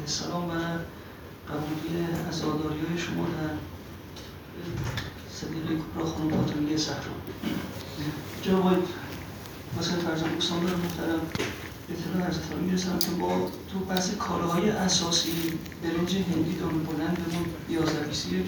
سلام و قبولی عزاداری‌های شما در صدیقه کبرا خانم فاطمیه زهرا. جناب آقای واسه فرزند استاندار محترم اطلاع عرضتان میرسم که ما تو بحث کالاهای اساسی برنج هندی دام بلندمون 1121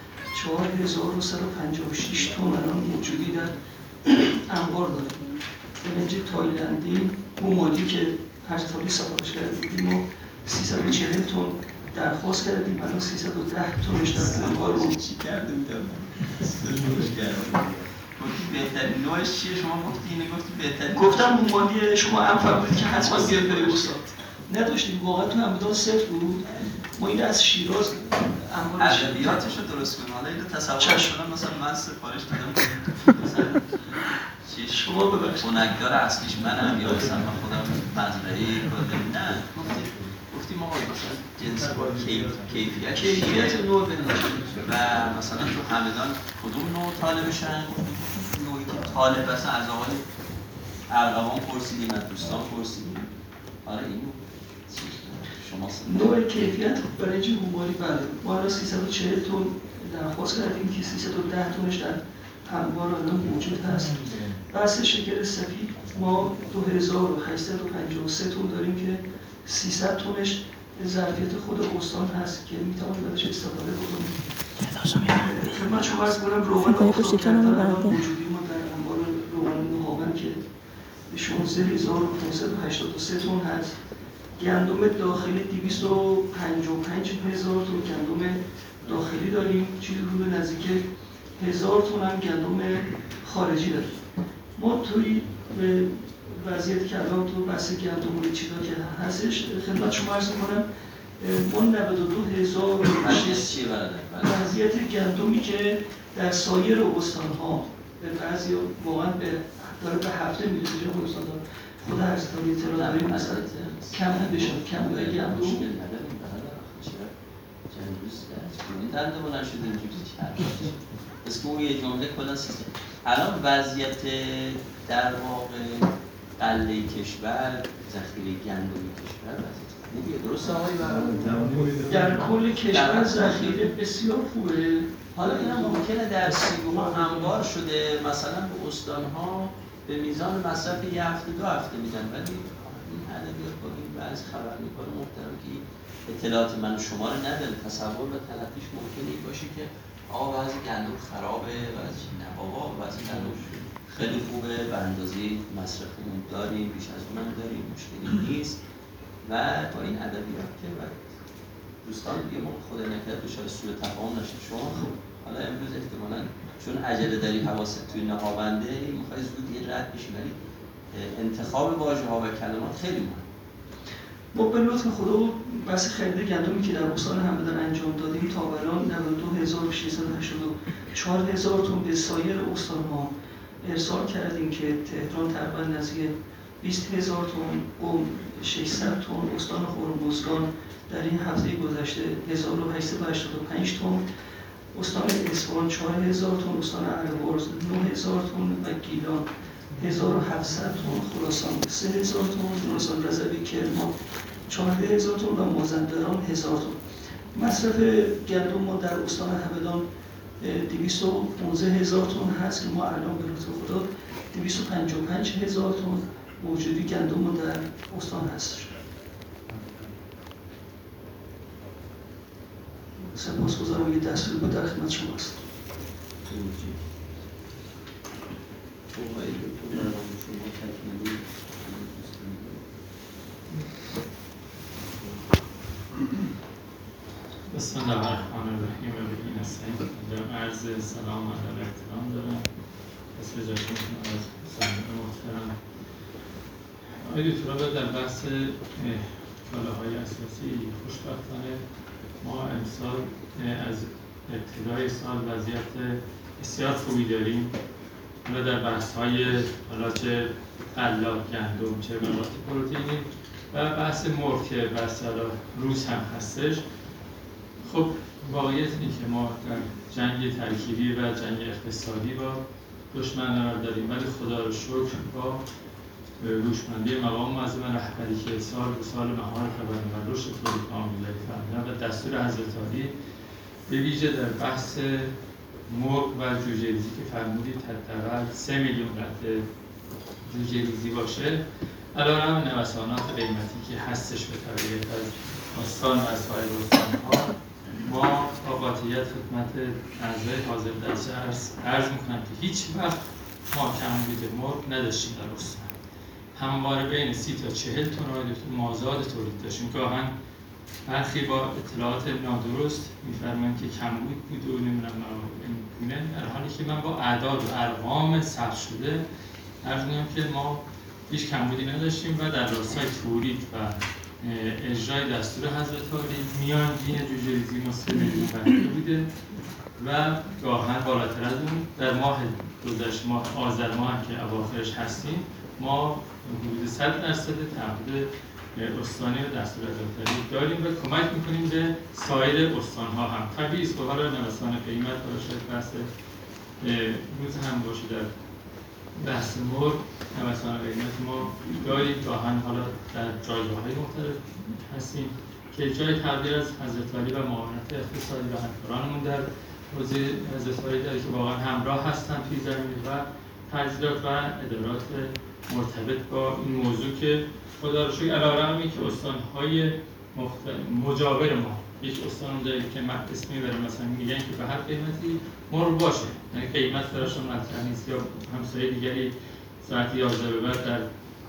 4156 تن الان موجودی در انبار داریم. برنج تایلندی بومادی که هر سالی سفارش کرده بودیم و 340 تن درخواست کردیم، الان 310 تنش در انبار بود. چی کرده بودم؟ بهترین نوعش چیه؟ شما گفتی اینه، گفتی بهترین گفتم بومادی شما هم فرمودید که حتما بیاد برای استاد. نداشتیم واقعا تو همدان صفر بود. ما این از شیراز ادبیاتش رو درست کنیم. حالا اینو تصور کنم مثلا من سفارش دادم مثلا شما ببخشید بنکدار اصلیش منم یا مثلا من خودم مزرعه کردم. نه گفتیم آقا مثلا جنس با کیفیت نوع بنوشیم و مثلا تو همدان کدوم نوع طالبشن؟ گفتیم نوعی که طالب مثلا از آقای ارغوان پرسیدیم، از دوستان پرسیدیم. آره اینو نوع کیفیت برنج بوماری بله. ما الان 340 تن درخواست کردیم که 310 تنش در انبار الان موجود هست. بحث شکر سفید ما 2853 تن داریم که 300 تنش ظرفیت خود استان هست که میتوانیم ازش استفاده بکنیم. خدمت شما عرض کنم روغن آفتاب کردن الان موجودی ما در انبار روغن نوهاون که 16583 تن هست. گندم داخلی 255000 تن گندم داخلی داریم، چیزی حدود نزدیک 1000 تن هم گندم خارجی داریم. ما توی وضعیتی که الان تو بحث گندم و چیزا که هستش خدمت شما عرض می‌کنم ما 92000 وضعیت گندمی که در سایر استان‌ها به بعضی واقعا داره به هفته میره تو استان خود هستانی اطلاع داریم مثلا کم بشه کم بوده گندم دنده بلند شده اینجوری بس که اون یه جمله کلا سیستم. الان وضعیت در واقع قله کشور، ذخیره گندمی کشور وضعیت خوبیه، درسته آقای برادر؟ در کل کشور ذخیره بسیار خوبه. حالا این هم ممکنه در سیگما انبار شده مثلا به استان‌ها به میزان مصرف یه هفته دو هفته میدن، ولی این ادبیات با این بعض خبر میکنه محترم که اطلاعات من و شما رو نداره. تصور و تلقیش ممکنه این باشه که آقا بعضی گندم خرابه، بعضی نه بابا، بعضی گندم خیلی خوبه، به اندازه مصرفمون داریم، بیش از اونم داریم، مشکلی نیست. و با این ادبیات که دوستان دیگه ما خدا نکرده دچار سوء تفاهم نشه. شما حالا امروز احتمالاً چون عجله داری حواست توی نهاونده میخوای زود یه رد بشی، ولی انتخاب واژه‌ها و کلمات خیلی مهمه. ما به لطف خدا بحث خرید گندمی که در استان همدان انجام دادیم تا الان 92684 تن به سایر استان‌ها ارسال کردیم که تهران تقریبا نزدیک 20000 تن، قم 600 تن، استان هرمزگان در این هفته گذشته 1885 تن، استان اصفهان 4000 تن، استان البرز 9000 تن و گیلان 1700 تن، خراسان 3000 تن، استان رضوی کرمان 14000 تن و مازندران 1000 تن. مصرف گندم ما در استان همدان 215000 تن هست که ما الان به لطف خدا 255000 تن موجودی گندم ما در استان هست. سپاسگزارم یه دستور بود در خدمت شما است. بسم الله الرحمن الرحیم و به این استعین. عرض سلام و ادب احترام دارم. بسم جاتون از سامعین محترم. آقای دکتر در بحث کالاهای اساسی خوشبختانه ما امسال از ابتدای سال وضعیت بسیار خوبی داریم. حالا در بحث‌های حالا چه غلات گندم چه مواد پروتئینی و بحث مرغ که بحث حالا روز هم هستش. خب واقعیت اینه که ما در جنگ ترکیبی و جنگ اقتصادی با دشمن قرار داریم، ولی خدا رو شکر با هوشمندی مقام معظم رهبری که سال به سال مهار خبر و رشد تولید عامل دستور حضرت عالی به ویژه در بحث مرغ و جوجه ریزی که فرمودید حداقل 3 میلیون قطعه جوجه ریزی باشه، علیرغم نوسانات قیمتی که هستش به تبعیت از استان و از سایر استان‌ها، ما با قاطعیت خدمت اعضای حاضر در عرض می‌کنم که هیچ وقت ما کمبود مرغ نداشتیم در استان. همواره بین 30 تا 40 تن مازاد تولید داشتیم. گاهن برخی با اطلاعات نادرست می‌فرمایند که کمبود بود و نمی‌دونم اینگونه، در حالی که من با اعداد و ارقام ثبت شده عرض می‌کنم که ما هیچ کمبودی نداشتیم و در راستای تولید و اجرای دستور حضرت عالی میانگین جوجه ریزی ما 3 میلیون قطعه بوده و گاهن بالاتر از اون. در ماه گذشته، ماه آذر ماه که اواخرش هستیم، ما حدود 100% تعهد استانی و دستور حضرت عالی داریم و کمک میکنیم به سایر استان‌ها هم. طبیعی است که حالا نوسان قیمت باشه، بحث روز هم باشه، در بحث مرغ نوسان قیمت ما داریم، گاهن حالا در جایگاه‌های مختلف هستیم که جای تعبیر از حضرت عالی و معاونت اقتصادی و همکارانمون در حوزه حضرت عالی داره که واقعا همراه هستن توی زمینه و تجهیزات و ادارات مرتبط با این موضوع که خدا رو شکر علیرغمی که استان‌های مجاور ما، یک استان داره که من اسمی برای مثلا میگن که به هر قیمتی مرغ باشه، یعنی قیمت براشون مطرح نیست، یا همسایه دیگری ساعت 11 به بعد در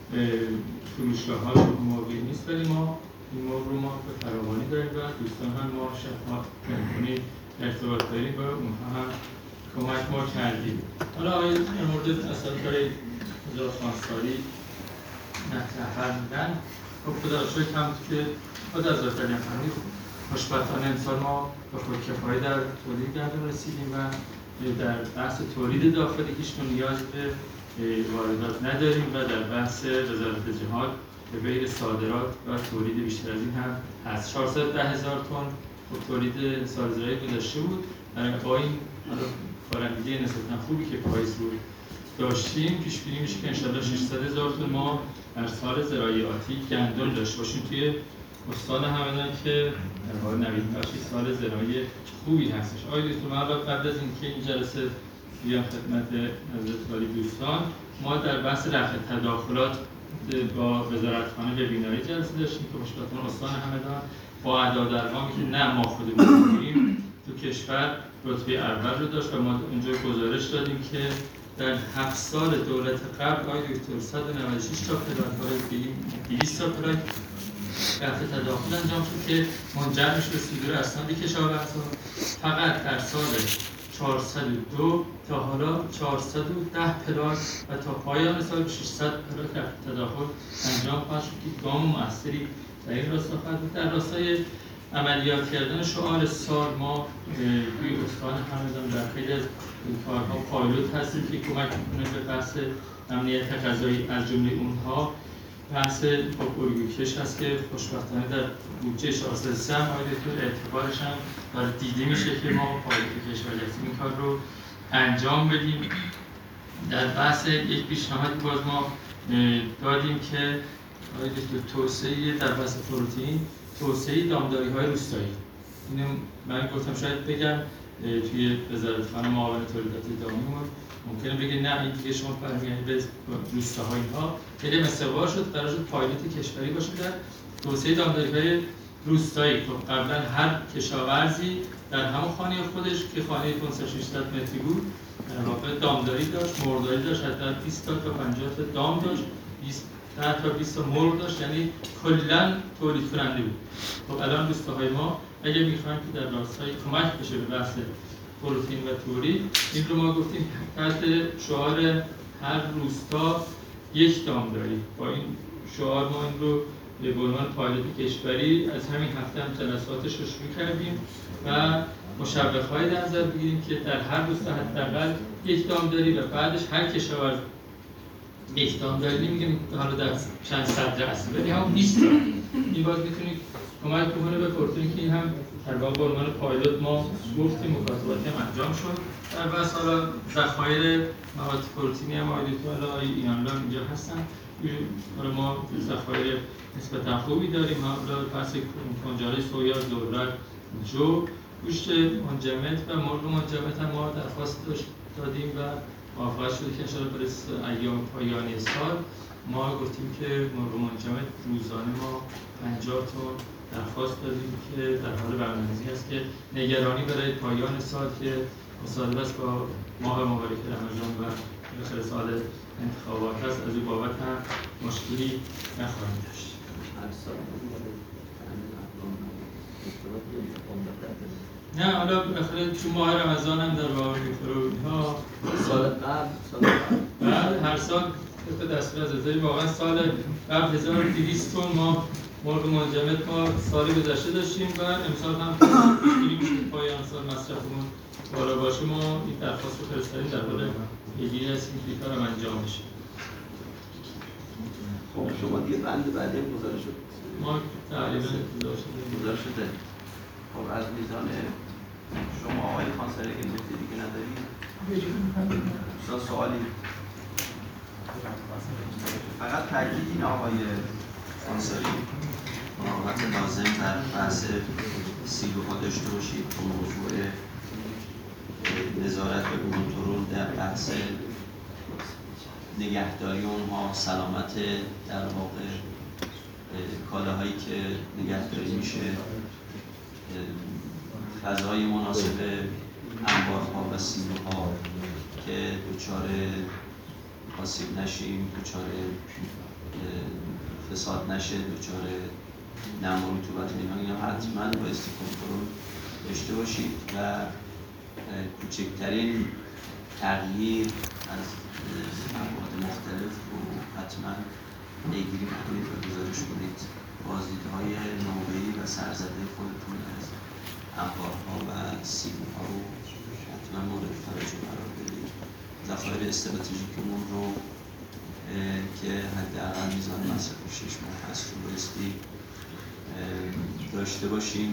فروشگاه‌ها مرغی نیست، ولی ما این مرغ رو ما به فراوانی داریم و دوستان هم ما شفاف تلفنی ارتباط داریم و اونها هم کمک ما کردیم. حالا آقای در مورد اصلا کار وزارت خانساری مطرح فرمودن، خب خدا رو شکر هم که خود از حضرت علی فرمود خوشبختانه امسال ما به خودکفایی در تولید گندم رسیدیم و در بحث تولید داخلی هیچ نیاز به واردات نداریم و در بحث وزارت جهاد به بین صادرات و تولید بیشتر از این هم هست. 410,000 تن تولید سال زراعی گذشته بود. با این کارندگی نسبتاً خوبی که پاییز رو داشتیم، پیش بینی میشه که انشاءالله 600,000 تن ما در سال زراعی آتی گندم داشته باشیم توی استان همدان که در واقع نویدبخشی سال زراعی خوبی هستش. آقای دکتر، من قبل از اینکه این جلسه بیام خدمت حضرت عالی دوستان، ما در بحث رفع تداخلات با وزارتخانه وبیناری جلسه داشتیم که خوشبختانه استان همدان با اعداد و ارقامی که نه ما خودمون می‌گیریم تو کشور رتبه اول رو داشت و ما اونجا گزارش دادیم که در 7 سال دولت قبل آقای دکتر 196 تا پلان‌های 200 تا پلان رفع تداخل انجام شد که منجر میشه به صدور اسناد کشاورزها. فقط در سال 402 تا حالا 410 پلاک و تا پایان سال 600 پلاک رفع تداخل انجام خواهد شد که گام مؤثری در این راستا خواهد بود. در راستای عملیات کردن شعار سال ما توی استان همدان در خیلی از کارها پایلوت هستیم که کمک میکنه به بحث امنیت غذایی، از جمله اونها بحث الگوکش هست که خوشبختانه در بودجه 403 هم اعتبارش هم داره دیده میشه که ما پایلوت کشاورزی این کار رو انجام بدیم. در بحث یک پیشنهادی باز ما دادیم که توسعه در بحث پروتئین، توسعه دامداری‌های روستایی. اینو من گفتم شاید بگم توی وزارتخانه معاون تولیدات دامیمون ممکنه بگه نه این دیگه شما فرمیانید به روستاهای اینها خیلی مستوار شد، قرار شد پایلوت کشوری باشه در توسعه دامداری‌های روستایی. خب قبلا هر کشاورزی در همون خانه خودش که خانه 500-600 متری بود در واقع دامداری داشت، مرغداری داشت، حتی 20 تا 50 تا دام داشت، 10 تا 20 تا مرغ داشت، یعنی کلاً تولید کننده بود. خب الان روستاهای ما اگه می‌خوایم که در راستای کمک بشه به بحث پروتئین و تولید، این رو ما گفتیم تحت شعار هر روستا یک دامداری. با این شعار ما این رو به عنوان پایلوت کشوری از همین هفته هم جلساتش رو شروع کردیم و مشوق‌هایی در نظر بگیریم که در هر روستا حداقل یک دامداری و بعدش هر کشاورز یک دامداری نمیگیم حالا در چند صد هست ولی هم نیست. این باز میتونید کمک بکنه به پروتئین که این هم در واقع به عنوان پایلوت ما گفتیم مکاتباتی هم انجام شد. در بحث حالا ذخایر مواد پروتئینی هم آقای اینانلا اینجا هستن. حالا ما ذخایر نسبتا خوبی داریم. حالا بحث کنجاله سویا، ذرت، جو، گوشت منجمد و مرغ منجمد هم ما درخواست دادیم و موافقت شده که انشاءالله برای ایام پایانی سال ما گفتیم که مرغ منجمد روزانه ما 50 تن درخواست دادیم که در حال برنامه‌ریزی است که نگرانی برای پایان سال که مصادف است با ماه مبارک رمضان و آخر سال انتخابات است، از این بابت هم مشکلی نخواهیم داشت. نه حالا بالاخره چون ماه رمضان هم در واقع می‌خوره اینها سال قبل هر سال طبق دستور از وزیر واقعا سال قبل 1200 تن ما مرغ منجمد ما سالی گذشته داشتیم و امسال هم مشکلی میشه پایان سال مصرفمون بالا باشه. ما این درخواست رو فرستادیم در حال پیگیری هستیم که این کارم انجام بشه. خب شما دیگه بند بعدی هم گزارش شد. ما تقریبا گزارش شده. خب از میزان شما آقای خانسری که نکته دیگه ندارید؟ سوالی؟ فقط تاکید این آقای خانسری مراقبت لازم در بحث سیلوها داشته باشید که موضوع نظارت و کنترل در بحث نگهداری اونها، سلامت در واقع کالاهایی که نگهداری میشه، فضای مناسب انبارها و سیلوها که دچار آسیب نشیم، دچار فساد نشه، دچار نما رطوبت اینا حتما بایستی کنترل داشته باشید و کوچکترین تغییر از مواد مختلف رو حتما پیگیری کنید و گزارش کنید. بازدیدهای نوبه‌ای و سرزده خودتون از انبارها و سیلوها رو حتما مورد توجه قرار بدید. ذخایر استراتژیکمون رو که حداقل میزان مصرف 6 ماه هست رو بایستی داشته باشیم.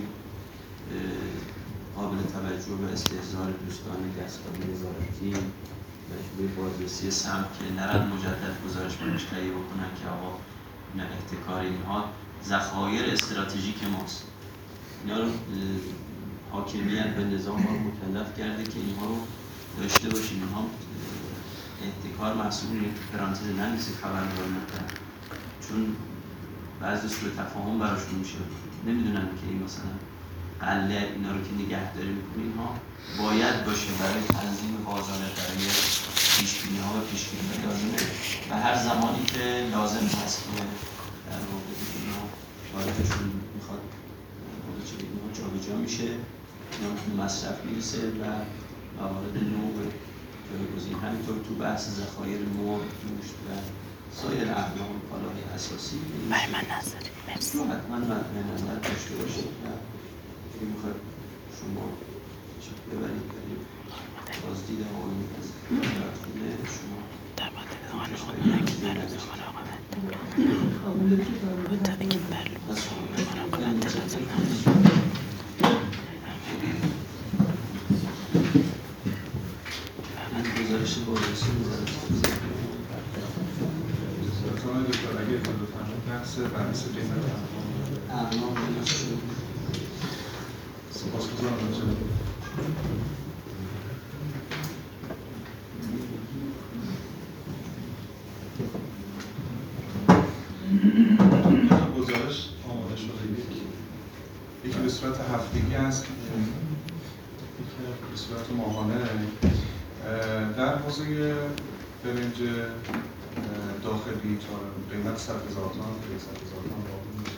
قابل توجه به استحضار دوستان دستگاه نظارتی مجموعه بازرسی سمت که نرن مجدد گزارش بهش تهیه بکنن که آقا اینا احتکار اینها ذخایر استراتژیک ماست. اینا رو حاکمیت به نظام ما مکلف کرده که اینها رو داشته باشیم. اینها احتکار محسوب پرانتز نمیشه خبردار نکنن، چون بعضی سوء تفاهم براشون میشه، نمیدونن که این مثلا قله اینا رو که نگهداری میکنه اینها باید باشه برای تنظیم بازار، برای پیشبینی‌ها و پیشگیری لازمه و هر زمانی که لازم هست که در واقع اینا واردشون میخواد جابجا میشه، اینا مصرف میرسه و موارد نوع جایگزین. همینطور تو بحث ذخایر مرغ، گوشت و سایر اقلام کالاهای اساسی بهمن نظری مرسی. حتما مد نظر داشته باشید و اگه میخواد شما ببرید برید بازدید آقایون از خونه شما در مورد گزارش بازرسی اگه بحث بررسی قیمت اقلام سپاسگزارم. گزارش آماده شده، یکی به صورت هفتگی است، یکی به صورت ماهانه. در حوزه برنج داخلی تا قیمت 100,000 تومان تا 100,000 تومان باقی میشه.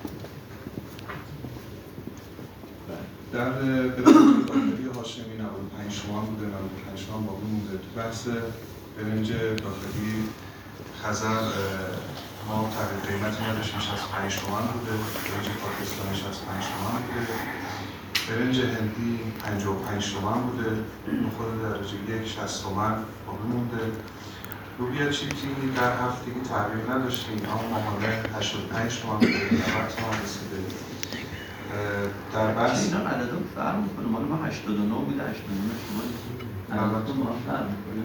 در برنج داخلی هاشمی 95 تومان بوده، 95 تومان باقی مونده. تو بحث برنج داخلی خزر ما تغییر قیمتی نداشتیم، 65 تومان بوده. برنج پاکستانی 65 تومان بوده. برنج هندی 55 تومان بوده. نخود درجه 1 60 تومان باقی مونده. لوبیا چیپی در هفتگی تغییر نداشتیم، اما ماهانه 85 تومان بوده، 90 تومان رسیده. در بحث اینا عددا فرق میکنه، مال ما 89 بوده، 89 شما البته ما فرق میکنه.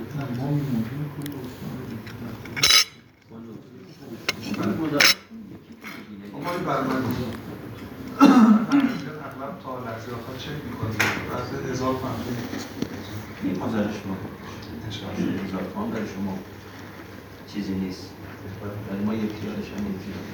ما برنامه اغلب تا لحظه آخر چک می‌کنیم. بعد 1000 تومان این گزارش ما انشاءالله 1000 تومان برای شما چیزی نیست، ولی ما یک تیارش هم نمی‌تونیم.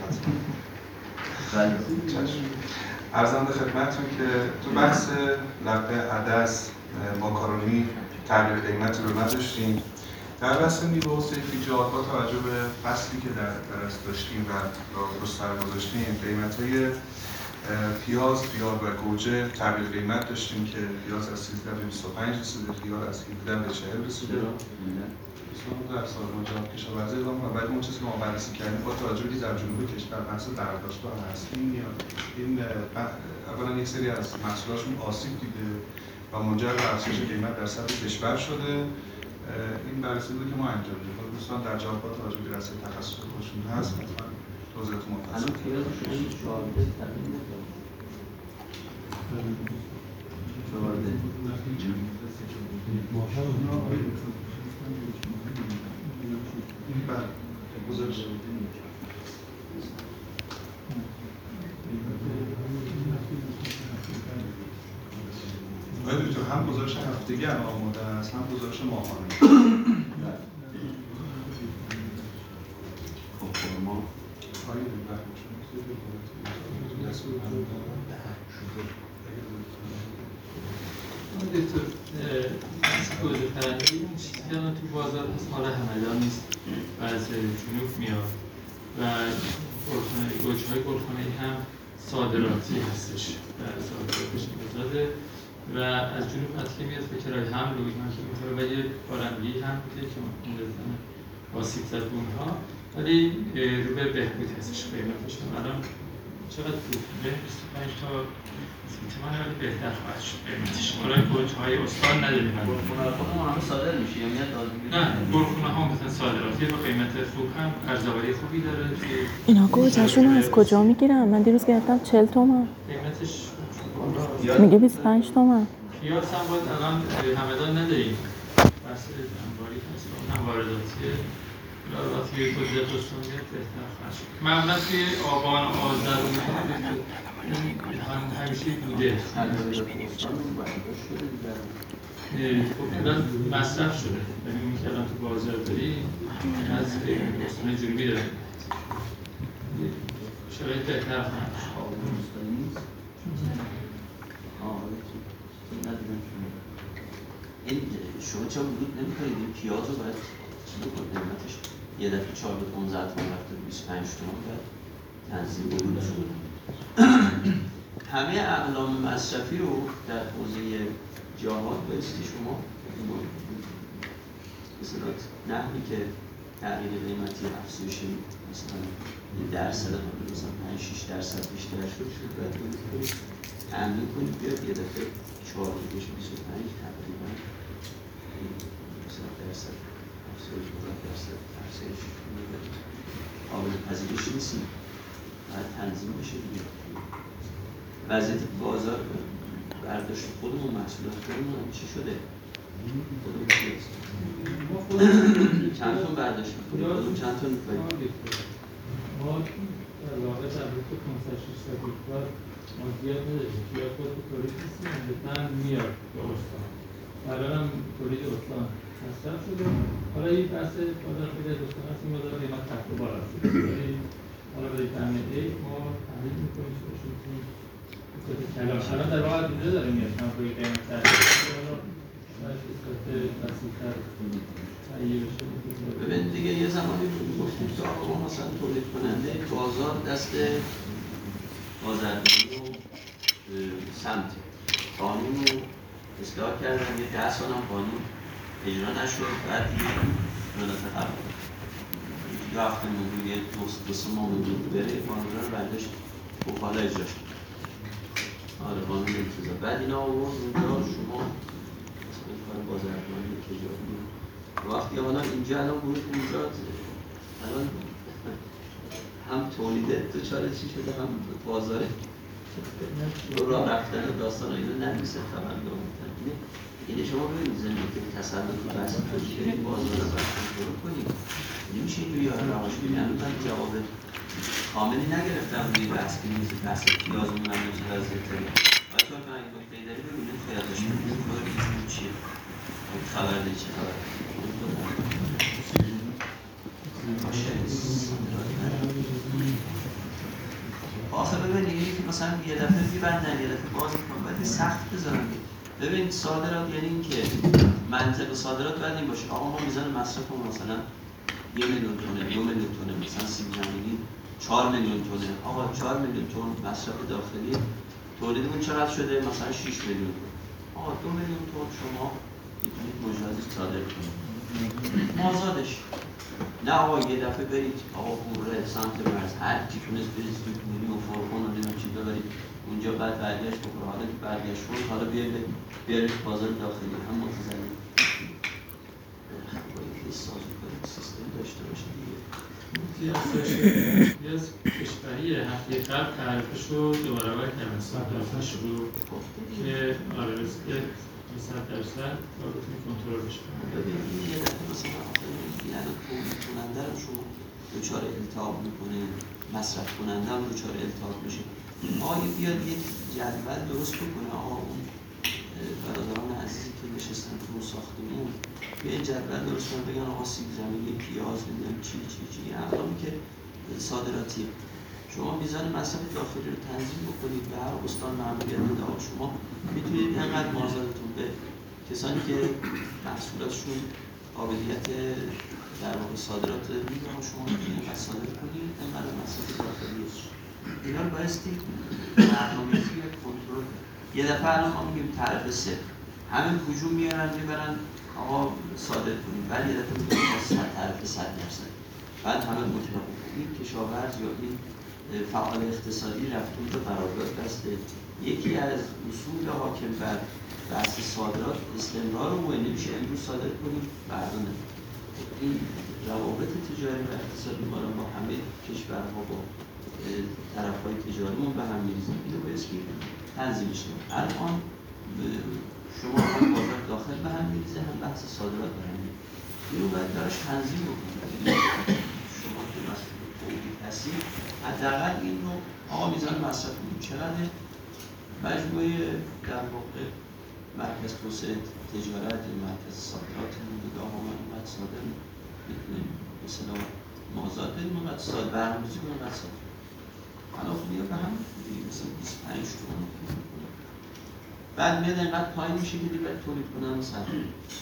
چشم. عرضم به خدمتتون که تو بحث لقه عدس ماکارونی تغییر قیمتی رو نداشتیم. در بحث میوه و سبزیجات با توجه به فصلی که در از داشتیم و گستر گذاشتیم، قیمت‌های پیاز، خیار و گوجه تغییر قیمت داشتیم که پیاز از 13 به 25 رسیده، خیار از 17 به 40 رسیده. در سال مجاب کشاورزی ادامه و بعد اون چیزی که ما بررسی کردیم با توجه به در جنوب کشور بحث برداشت‌ها هست. این اولا یک سری از محصولاتشون آسیب دیده و منجر به افزایش قیمت در سطح کشور شده. این بررسی بود که ما انجام دادیم. دوستان در جواب با توجه به رسای تخصص خودشون هست حتما توضیحات مفصل. الان پیاز شما 14 تبیین نکنید. 14 بله گزارش آقای دکتر هم گزارش هفتگی هم آماده است هم گزارش ماهانه. خب ما آقای دکتر گوجه فرنگی اون چیزی که الان تو بازار هست مال همدان نیست و از جنوب میاد و گوجه‌های گلخانه‌ای هم صادراتی هستش و صادراتش آزاده و از جنوب اصلی میاد به کرایه حمل و اینا که میخوره و یه بارندگی هم بوده که ممکنه آسیب زد به اونها، ولی رو به بهبود هستش قیمتش. الان چقدر بود؟ 25 تا من ولی بهتر خواهد شد قیمتش. برای گوجه‌های استان نداریم. گلخونه خودمون همه صادر میشه یا میاد لازم نه، گلخونه ها مثلا صادراتی با قیمت خوب هم ارزآوری خوبی داره. اینا گوجه‌شون رو از کجا میگیرن؟ من دیروز گرفتم 40 تومن. قیمتش میگه 25 تومن. پیاز هم باید الان همدان نداریم. بحث انباری هست، هم وارداتیه. وارداتی کلیت استان میاد بهتر خواهد شد. معمولا توی آبان آذر همیشه بوده. خب مصرف شده. یعنی اون که الان تو بازار داری از استان جنوبی داره. شرایط بهتر خواهد شد. این شما چرا ورود نمی‌کنید این پیاز رو باید چی بکنید قیمتش یه دفعه 4 به 15 تومن رفته 25 تومن باید تنظیم ورود شد. همه اقلام مصرفی رو در حوزه جهاد بایستی شما مثلا نحوی که تغییر قیمتی افزایش مثلا درصد مثلا 5-6% بیشتر شد باید تأمین کنید بیاد یه دفعه 4 به 25 تقریبا مثلا درصد افزایش افزایش قابل پذیرش نیستیم باید تنظیم بشه دیگه. وضعیت بازار برداشت خودمون محصولات خودمون چی شده؟ خودمون چی هست؟ چند تون برداشت میکنیم؟ خودمون چند تون میکنیم؟ ما در واقع در روز 500-600 هکتار ما زیاد نداریم. زیاد خود تولید نیستیم، بهتن میاد به استان. الان هم تولید استان مصرف شده. حالا این بحث بالا خیلی از استان هست این مدار قیمت تحت بالا شده. حالا برای تعمیر عید ما تحلیل میکنیم شده میتونیم کلاش. الان در واقع دیده داریم میاد هم روی قیمت تحت بالا باید قسمت وسیع‌تر تهیه بشه. ببین دیگه یه زمانی گفتیم که آقا مثلا تولید کننده بازار دست بازرگانی و سمت قانون رو اصلاح کردن یه 10 سال هم قانون اجرا نشد. بعد دیگه دولت قبل یه هفته موندو یه 2-3 ماه موندو بره قانون رو برداشت و حالا اجرا شد. آره قانون انتظار بعد اینا آورد اونجا شما مثلا کار بازرگانی تجاری وقتی حالا اینجا الان ورود اونجا الان هم تولیده دوچاره چی شده هم بازاره راه رفتن و داستان اینا نمیشه تبنده ممتن. اینه شما ببینید زمینی که تسلط رو بحث کنید بازار رو برکنترل کنید نمیشه اینجوری رهاش کنید. من جواب کاملی نگرفتم روی بحث که نیست بحث پیازمون هم نمیشه وضعیت باید تو کنم اگه نکته‌ای داری ببینید خیلی داشته ببینید کار چیه خبر داری چه خبر آخه ببینید مثلا یه دفعه میبندن یه دفعه باز میکنن باید سخت بذارن. ببین صادرات یعنی این که منطق صادرات باید این باشه آقا ما میزان مصرفمون مثلا 1 میلیون تونه 2 میلیون تونه مثلا سیب زمینی 4 میلیون تونه آقا 4 میلیون تن مصرف داخلی تولیدمون چقدر شده مثلا 6 میلیون تن آقا 2 میلیون تن شما میتونید مجازی صادر کنید مازادش نه آقا یه دفعه برید آقا قوره سمت مرز هر کی تونست برید سوپنیری و فرقون و نمیدونم چی ببرید اونجا بعد برگشت بکنه حالا که برگشت شد حالا بیارید بازار داخلی هم متزنی باید یه سازوکاری سیستم داشته باشه دیگه یه از کشوری هفته قبل تعریفش رو دوباره باید کردن تعریفش رو که آره رسید که 100% با بتونی کنترل بشه ببینید یه دفعه مثلا این الان تولید کننده رو شما دچار التهاب میکنه مصرف کننده هم دچار التهاب میشه آقا بیاد یک جدول درست بکنه آقا اون برادران عزیزی که نشستن تو ساختمون یه جدول درست کنه بگن آقا سیب زمینی پیاز نمیدونم چی اقلامی که صادراتیه شما میزان مصرف داخلی رو تنظیم بکنید به هر استان مأموریت بده آقا شما میتونید انقدر مازادتون به کسانی که محصولاتشون قابلیت در واقع صادرات میگم شما میتونید انقدر صادر کنید انقدر مصرف داخلی روش اینا رو بایستی برنامه‌ریزی و کنترل یه دفعه الان ما میگیم طرف سه همه هجوم میارن میبرن آقا صادر کنید ولی یه دفعه میگیم طرف 100% بعد همه متفق این کشاورز یا این فعال اقتصادی رفتون به قرارداد بسته یکی از اصول حاکم بر بحث صادرات استمرار و نمیشه امروز صادر کنیم فردا نه این روابط تجاری و اقتصادی ما رو با همه کشورها با طرف‌های تجاریمون به هم می‌ریزیم اینو باید که تنظیمش کنیم الان شما هم بازار داخل به هم می‌ریزه هم بحث صادرات به هم می‌ریزه اینو باید براش تنظیم بکنید شما که مسئول تولید هستید حداقل این رو آقا میزان مصرفمون چقدره مجموعه در واقع مرکز توسعه تجارت مرکز صادرات نگاه ما اونقدر صادر میتونیم مثلا مازاد بدیم اونقدر صادر برنامه‌ریزی کنیم اونقدر صادر حالا خب میاد به هم دیگه مثلا 25 تومن بعد میاد اینقدر پایین میشه که دیگه باید تولید کنن و صرف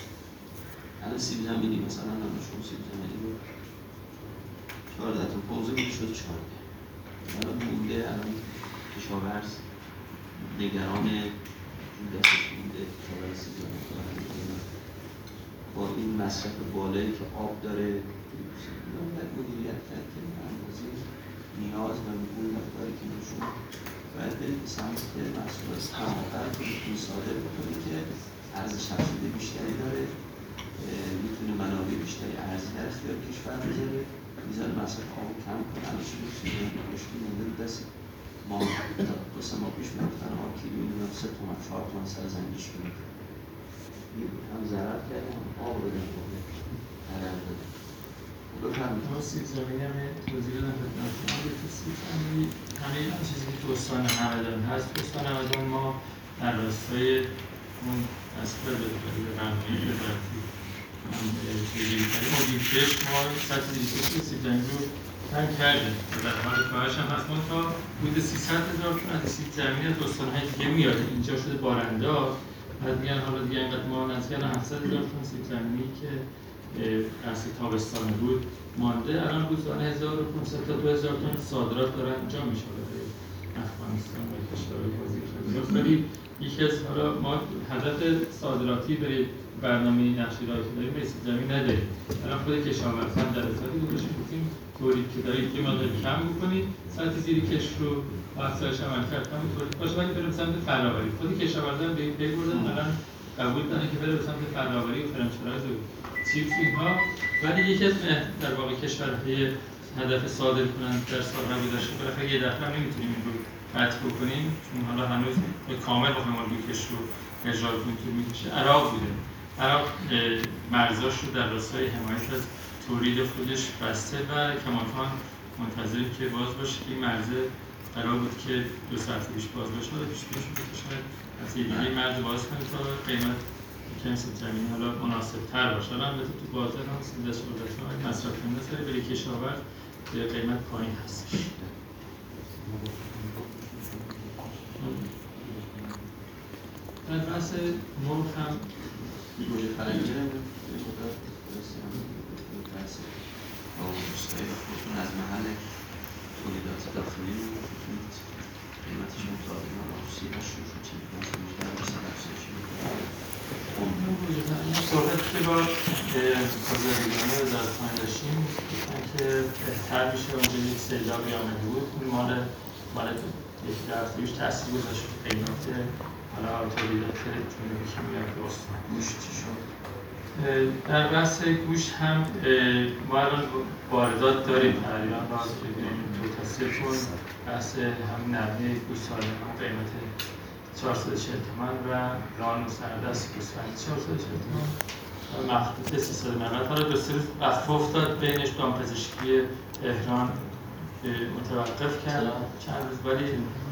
الان سیب زمینی مثلا شما سیب زمینی رو 14 تا پوزه میشه شد 14 الان مونده الان کشاورز نگران دستش مونده کشاورز سیب زمینی با این مصرف بالایی که آب داره باید مدیریت کرد که اندازه نیاز و میگون مقداری که نشون باید برید به سمت محصولات کمتر کنید صادر بکنید که ارزش افزوده بیشتری داره میتونه منابع بیشتری ارزی در اختیار کشور بذاره میزان مصرف آب کم کنه الان شده مشکلی مونده رو دست ما 2-3 ماه پیش میگفتن آب کیلو میدونم 3 تومن 4 تومن سر زنگیش کنید هم ضرر کرده هم آب رو داره هدر داده ما سیب زمینی هم توضیح بدم خدمت سیب زمینی همه چیزی که تو استان همدان هست تو استان همدان ما در راستای اون دستگاه برنامه وزارتی مدیر کش ما سطح دیریکش سیب زمینی رو تنگ کرده و در حال کاهش هم هست ما تا حدود 300,000 تومان از سیب زمینی از استان‌های دیگه میاد اینجا شده بارانداز بعد میگن حالا دیگه اینقدر ما نزدیک 700,000 تومان سیب زمینی که درسی تابستان بود مانده الان روزانه 1500 تا 2000 تن صادرات داره انجام میشه به افغانستان و کشورهای حوزه ولی یکی از حالا ما هدف صادراتی برای برنامه نقشه راهی که داریم رسید زمین نداریم الان خود کشاورزان در اصلاحی گذاشتیم گفتیم تولید که دارید یه مقدار کم بکنید سطح زیر کش رو با افزایش عملکرد کم تولید باشه ولی بریم سمت فراوری خود کشاورزان به این پی بردن الان قبول دارن که بره به سمت فراوری و فرانچایز چیپس اینها ولی یکی از در واقع کشورهای هدف صادر کنند در سال‌های گذشته بالاخره یه دفعه نمیتونیم این رو قطع بکنیم چون حالا هنوز به کامل بخوایم الگوکش رو اجرا کنیم طول می‌کشه عراق بوده عراق مرزاش رو در راستای حمایت از تولید خودش بسته و کماکان منتظریم که باز باشه که این مرز قرار بود که 2 ساعت پیش باز بشه و پیش شد که شاید از یه دیگه مرز باز کنید تا قیمت کمی زمین حالا مناسب تر باشه. حالا البته تو بازار هم سیده شدت های مصرف کننده سایی برای کشاورز به قیمت پایین هستش. در بحث مرغ هم گوجه فرنگی رو مقدار برسیم درسته از محل تولیدات داخلی میتونید قیمتش مطابق سی و شروع شد چند کنید بیشتر بسید افزایش صحبت که با بازرگانه وزارتخانه داشتیم گفتن که بهتر میشه اونجا یک سیلابی آمده بود مال یک هفته پیش تاثیر گذاشت قیمت حالا تولیدات جنوبی کیمیایی که استان گوشت چی شد؟ در بحث گوشت هم ما الان واردات داریم تقریبا باز تو تصریفون بحث هم نرمه گوشت سالمون قیمت 440 تومان و ران و سردست گوسفندی 440 تومان و مخلوط 390. حالا 2 روز وقفه افتاد بینش دامپزشکی تهران متوقف کرد چند روز ولی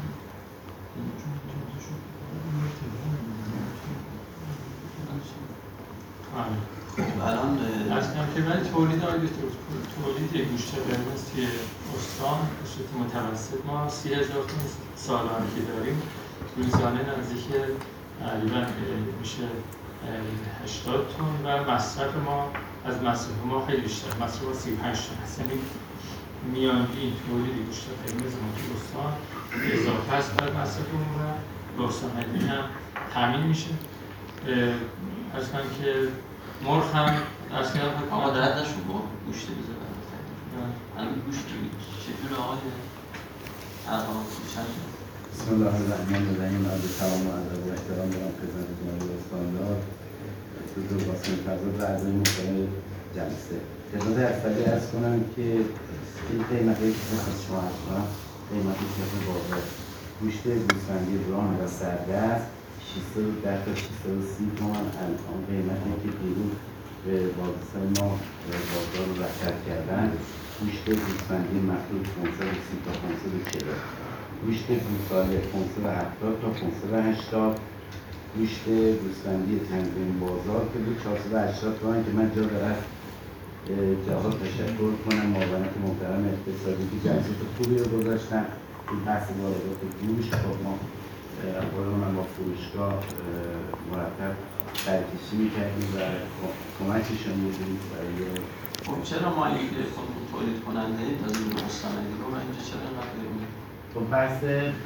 الان از کنم که ولی تولید گوشت قرمز توی استان گوشت متوسط ما 30,000 تن سالانه که داریم روزانه نزدیک تقریبا میشه 80 تن و مصرف ما از مصرف ما خیلی بیشتر، مصرف ما 35 تن هست. یعنی میانگین تولید گوشت قرمز ما توی استان اضافه است بر مصرفمون و به استان مدنی هم تامین میشه. از کنم که مرغ هم از کنم آقا درد نشون با گوشت بذار همین گوشت چطور آقای ارقام چند بسم الله الرحمن الرحیم. از تمام ادب و احترام دارم خدمت جناب استاندار دکتر قاسم فرزاد و اعضای محترم جلسه. خدمت ارشدی عرض کنم که این قیمتی که از شما عرض کنم قیمتی که بازار گوشت گوسفندی ران و سردست 610 تا 630 تومان الان قیمتی که دیروز به بازار ما بازار رو رسد کردن. گوشت گوسفندی مخلوط 530 تا 540، گوشت گوساله 570 تا 580، گوشت گوسفندی تنظیم بازار که بود 480 تومان که من جا دارم جواب تشکر کنم معاونت محترم اقتصادی که جلسه خوبی رو گذاشتن این بحث واردات گوشت. خب ما اولمون با فروشگاه مرتب درکشی میکردیم و کمکشون میدیم برای خب چرا ما این تولید کننده ایم تا این مستمدی رو و اینجا چرا نکنیم؟ خب بحث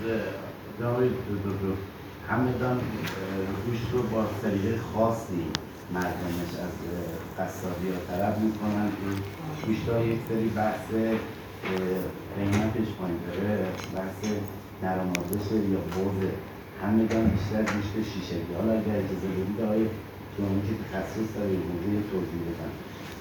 همدان گوشت رو با سلیقه خاصی مردمش از قصابی ها طلب میکنن که گوشت ها یک سری بحث قیمتش پایین داره، بحث نرمازش یا بوزه همدان بیشتر گوشت شیشگی. حالا اگر اجازه بدید آقای جمعی که تخصص داره این موضوع توضیح بدن.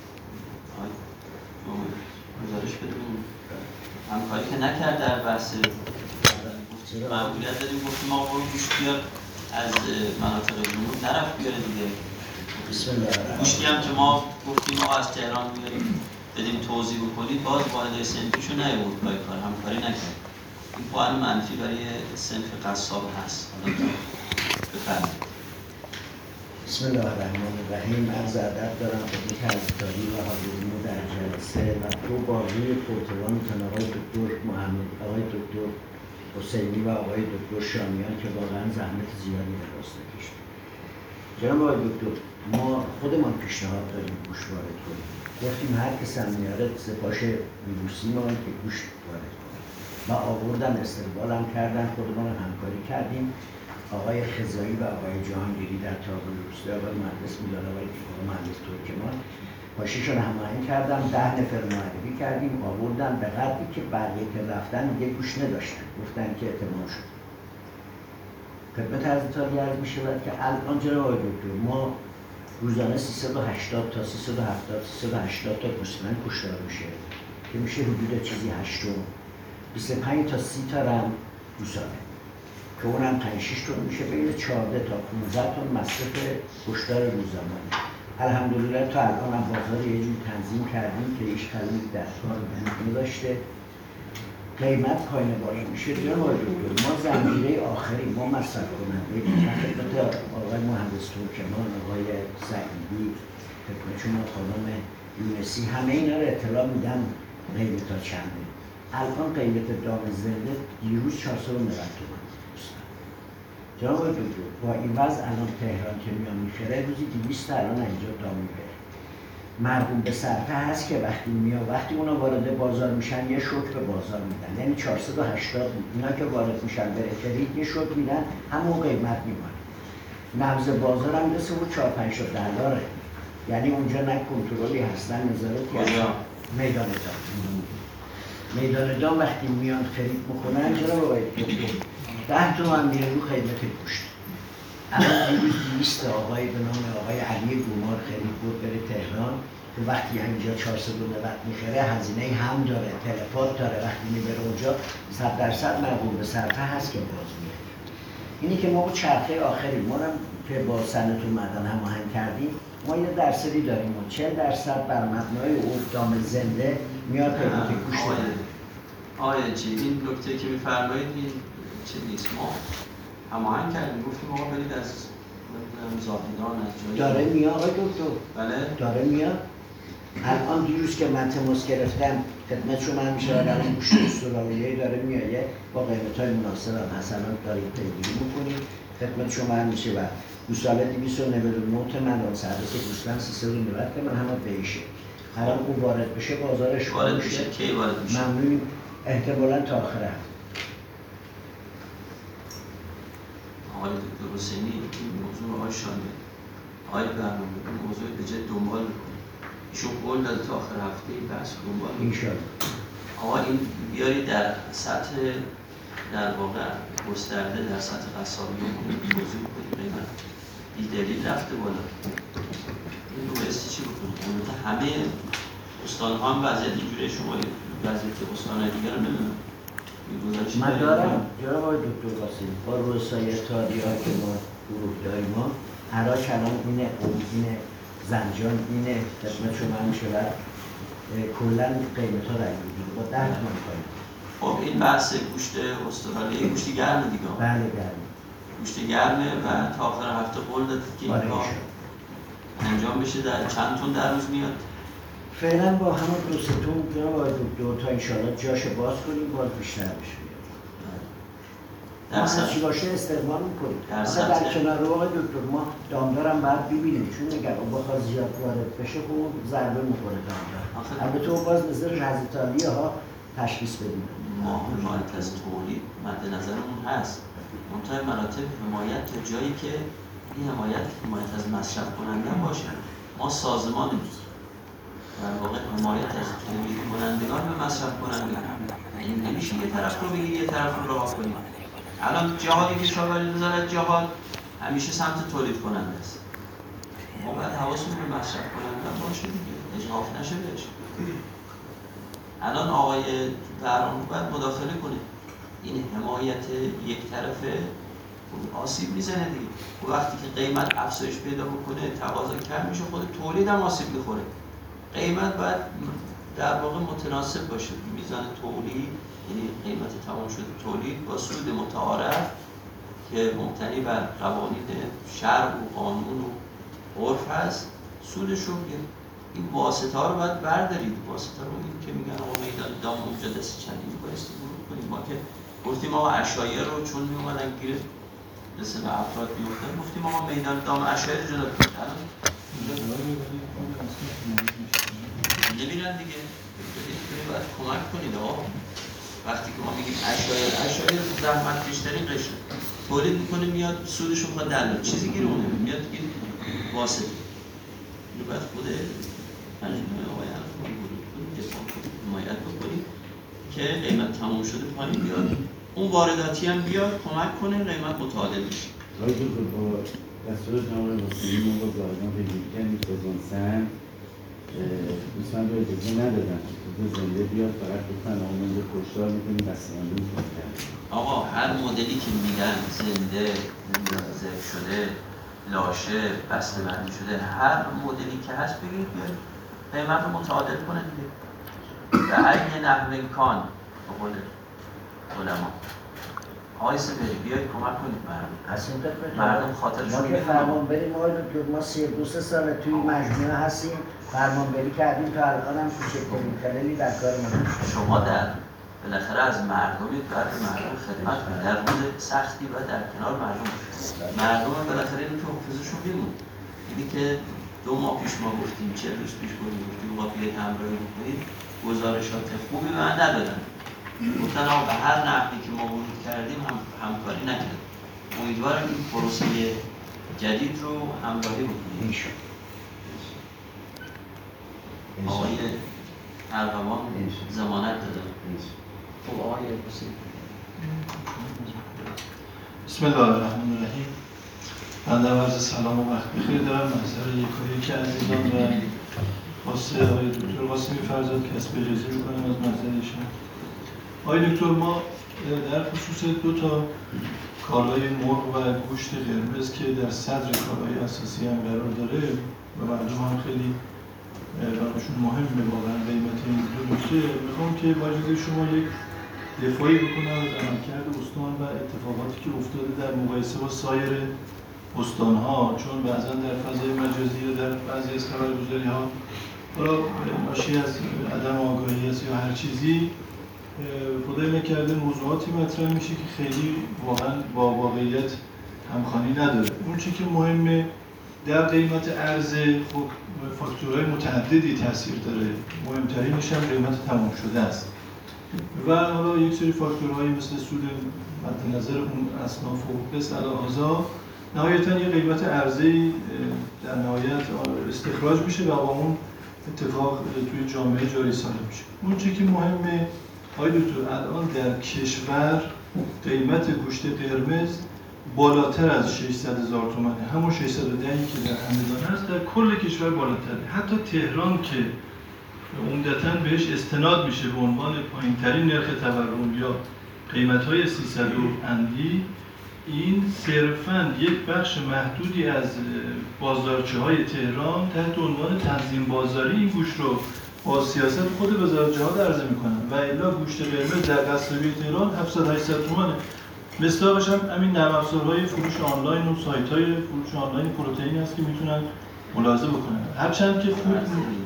گزارش بدون همکاری که نکرد در بحث معمولیت داریم گفتیم ما گوشت بیار از مناطق جنوب نرفت بیاره دیگه. گوشتی هم که ما گفتیم ما از تهران بیاریم بدیم توضیح بکنید باز واحد صنفیشو نیاورد پای کار، همکاری نکرد. این پوان منفی برای صنف قصاب هست. بفرمایید. بسم الله الرحمن الرحیم. عرض ادب دارم خدمت حضرتعالی و حاضرین در جلسه و تو بازوی پرتوانتان آقای دکتر محمد، آقای دکتر حسینی و آقای دکتر شامیان که واقعا زحمت زیادی در راستش کشیدن. جناب آقای دکتر ما خودمان پیشنهاد داریم گوشت وارد کنیم. گفتیم هر کس هم میاره سپاش ویروسی ما که گوشت وارد کنیم و آوردن استقبالم کردن، خودمان همکاری کردیم. آقای خزایی و آقای جهانگیری در تاقل روسته آقای مهندس میلان آقای مهندس ترکمان پاشیشون هماهنگ کردم 10 نفر معرفی کردیم آوردن به قدری که بقیه که رفتن دیگه گوش نداشتن، گفتن که اعتماد شد. خدمت حضرتعالی عرض می شود که الان جناب آقای دکتر ما روزانه 380 تا 370 380 تا گوسفند کشتار میشه که میشه حدود چیزی 8 تن، 25 تا 30 تا رم گوساله که اونم 5-6 تن میشه، بین 14 تا 15 تن مصرف کشتار روزانه. الحمدلله تا الان هم بازار یه جور تنظیم کردیم که هیچ کلمی در کار نداشته. قیمت پایین بالا میشه. جناب آقای دکتر ما زنجیره آخری ما مصرف کننده خدمت آقای مهندس ترکمان، آقای سعیدی، خدمت شما خانم یونسی، همه اینا رو اطلاع میدم قیمت ها چنده. الان قیمت دام زنده دیروز 490 تومان. جناب آقای دکتر با این وضع الان تهران که میان میخره روزی 200 الان اینجا دام میبره. مربوط به صرفه هست که وقتی اونا وارد بازار میشن یه شوک به بازار میدن، یعنی 480 اینا که وارد میشن به خرید یه شوک میدن، همون قیمت میمونه. نبض بازار هم مثل اون 4-5 دلاره، یعنی اونجا نه کنترلی هستن، نظارتی هستن. میدان دام وقتی میان خرید میکنن چرا باید 10 تومن میره رو قیمت گوشت. الان دیروز 200 آقای به نام آقای علی گومار خرید بود بره تهران که وقتی اینجا 490 میخره هزینه هم داره، تلفات داره، وقتی میبره اونجا 100% مربوط به صرفه هست که باز میاد. اینی که ما با چرخه آخری ما هم که با صنعت معدن هماهنگ کردیم، ما یه درصدی داریم و 40% بر مبنای دام زنده میاد قیمت گوشت. آقای جی این نکته که میفرمایید این چه نیست، ما هماهنگ کردیم گفتیم آقا برید از زاهدان از جایی داره میاد آقای دکتر. بله داره میاد. الان دیروز که من تماس گرفتم خدمت شما همیشه الان گوشت استرالیایی داره میاد با قیمت‌های مناسب هم مثلا داریم پیگیری می‌کنیم خدمت شما همیشه و گوساله 299 من اون سرویس گوسفند 390 که من همه بهشه. الان اون وارد بشه بازارش وارد میشه. کی وارد میشه؟ ممنون. احتمالاً تا آخر هفته. آقای دکتر حسینی این موضوع آقای شانه آقای برنامه این موضوع به جد دنبال میکنه. ایشون قول داده تا آخر هفته این بحث دنبال میکنه. انشالله. آقا این بیارید در سطح در واقع گسترده در سطح قصابی موضوع کنید. قیمت بی‌دلیل رفته بالا. این رو بایستی چی بکنید؟ البته همه استان‌ها هم وضعیت اینجوری، شما وضعیت استان‌های دیگر رو نمیدونم. من دارم جناب آقای دکتر قاسمی با رؤسای اتحادیه‌ها که ما گروه داریم ما هر کلام اینه، اینه زنجان اینه، خدمت شما همیشه و کلا قیمت‌ها رنگ می‌گیره با 10 تومن پایین. خب این بحث گوشت استرالیایی گوشت گرمه دیگه. بله گرمه. گوشت گرمه و تا آخر هفته قول دادید که این کار انجام بشه. در چند تن در روز میاد؟ فعلا با همون 2-3 تن جناب آقای دکتر تا انشاءالله جاش باز کنیم باز بیشتر بشه. ما هرچی باشه استقبال میکنیم. در کنار رو آقای دکتر ما دامدارم باید ببینیم، چون اگر اون بخواد زیاد وارد بشه خب ضربه میکنه دامدار. البته اون باز نظر حضرت ها تشخیص بدیم. ما حمایت از تولید مد نظرمون هست، منتهای مراتب حمایت تا جایی که این حمایت از مصرف کننده باشه. ما سازمان در واقع حمایت از تولید کنندگان و مصرف کنندگان. این نمیشه یه طرف رو بگیری یه طرف رو رها کنی. الان جهادی که شاوری وزارت جهاد همیشه سمت تولید کننده است. ما باید حواسمون به مصرف کننده باشه دیگه، اجحاف نشه بهش. الان آقای برنامه باید مداخله کنه. این حمایت یک طرفه آسیب میزنه دیگه. و وقتی که قیمت افزایش پیدا بکنه تقاضا کم میشه، خود تولید هم آسیب میخوره. قیمت باید در واقع متناسب باشه. میزان تولید یعنی قیمت تمام شده تولید با سود متعارف که مبتنی بر قوانین شرع و قانون و عرف هست سودش رو این واسطه ها رو باید بردارید. واسطه رو این که میگن آقا میدان دام اونجا دست چندین بایستی ورود کنیم. ما که گفتیم آقا عشایر رو چون میومدن گیر مثل افراد بیفتن گفتیم آقا میدان دام عشایر جدا کنید. نمیرن دیگه باید کمک کنید آقا. وقتی که ما میگیم عشایر زحمت بیشترین قشره تولید میکنه میاد سودش رو میخواد در چیزی گیر اونه میاد گیر واسطه. اینو باید خود مجموعه آقای حرفان ورود کنید دفاع کنید حمایت بکنید که قیمت تموم شده پایین بیاد، اون وارداتی هم بیاد کمک کنه قیمت متعادل بشه. آقای دکتر با دستور جناب حسینی ما با زاهدان پیگیری کردیم سازمان سن دوستان رو اجازه ندادن که زنده بیاد، فقط گفتن آقا من رو کشتار میکنیم بسته‌بندی میکنیم. آقا هر مدلی که میگن زنده، ذبح شده، لاشه، بسته‌بندی شده، هر مدلی که هست بگید بیاد قیمت رو متعادل کنه دیگه. و اگه نحو امکان به قول علما. آقای سپهری بیاید کمک کنید اصلا مردم خاطرشون ما که فرمانبری ما دو سه ساله توی مجموعه هستیم، فرمانبری کردیم تا الان هم کوچکترین خللی در کار ما. شما در بالاخره از مردمید، باید مردم خدمت کنید در روز سختی و در کنار مردم باشید. مردم بالاخره اینو که حافظشون بیمون. اینی که 2 ماه پیش ما گفتیم، 40 روز پیش گفتیم ما بیاید همراهی بکنید، گزارشات خوبی به من ندادن. گفتن آقا به هر نحوی که ما ورود کردیم همکاری نکردیم. امیدوارم این پروسه جدید رو همراهی بکنید. آقای ارغوان ضمانت دادن. خب آقای حسین. بسم الله الرحمن الرحیم. من در عرض سلام و وقت بخیر دارم محضر یکی عزیزان و خاصه آقای دکتر قاسمی فرزاد که اسم اجازه رو کنم از محضر ایشان. آقای دکتر، ما در خصوص 2 تا کالای مرغ و گوشت قرمز که در صدر کالای اساسی هم قرار داره و مردم هم خیلی براشون مهمه واقعا قیمت این 2 نکته، میخوام که با اجازه شما یک دفاعی بکنم از عملکرد استان و اتفاقاتی که افتاده در مقایسه با سایر استانها، چون بعضا در فضای مجازی یا در بعضی از خبرگزاری‌ها حالا ناشی از عدم آگاهی است یا هر چیزی خدای نکرده موضوعاتی مطرح میشه که خیلی واقعا با واقعیت همخوانی نداره. اون چیزی که مهمه در قیمت ارز خب فاکتورهای متعددی تاثیر داره، مهمترینش هم قیمت تمام شده است و حالا یک سری فاکتورهایی مثل سود مد نظر اون اصناف و قسط علاوه نهایتاً یه قیمت ارزی در نهایت استخراج میشه و با اون اتفاق توی جامعه جاری سازی میشه. اون چیزی که مهمه آقای دکتر، الان در کشور قیمت گوشت قرمز بالاتر از 600,000 تومانه، همون 610 که در همدان هست در کل کشور بالاتره. حتی تهران که عمدتاً بهش استناد میشه به عنوان پایین‌ترین نرخ تورم یا قیمت‌های 300 اندی، این صرفاً یک بخش محدودی از بازارچه‌های تهران تحت عنوان تنظیم بازاری این گوشت رو با سیاست خود وزارت جهاد عرضه میکنن و الا گوشت قرمز در قصابی تهران 700-800 تومانه. مصداقش هم همین نرم افزارهای فروش آنلاین و سایت‌های فروش آنلاین پروتئین هست که میتونن ملاحظه بکنن. هرچند که خود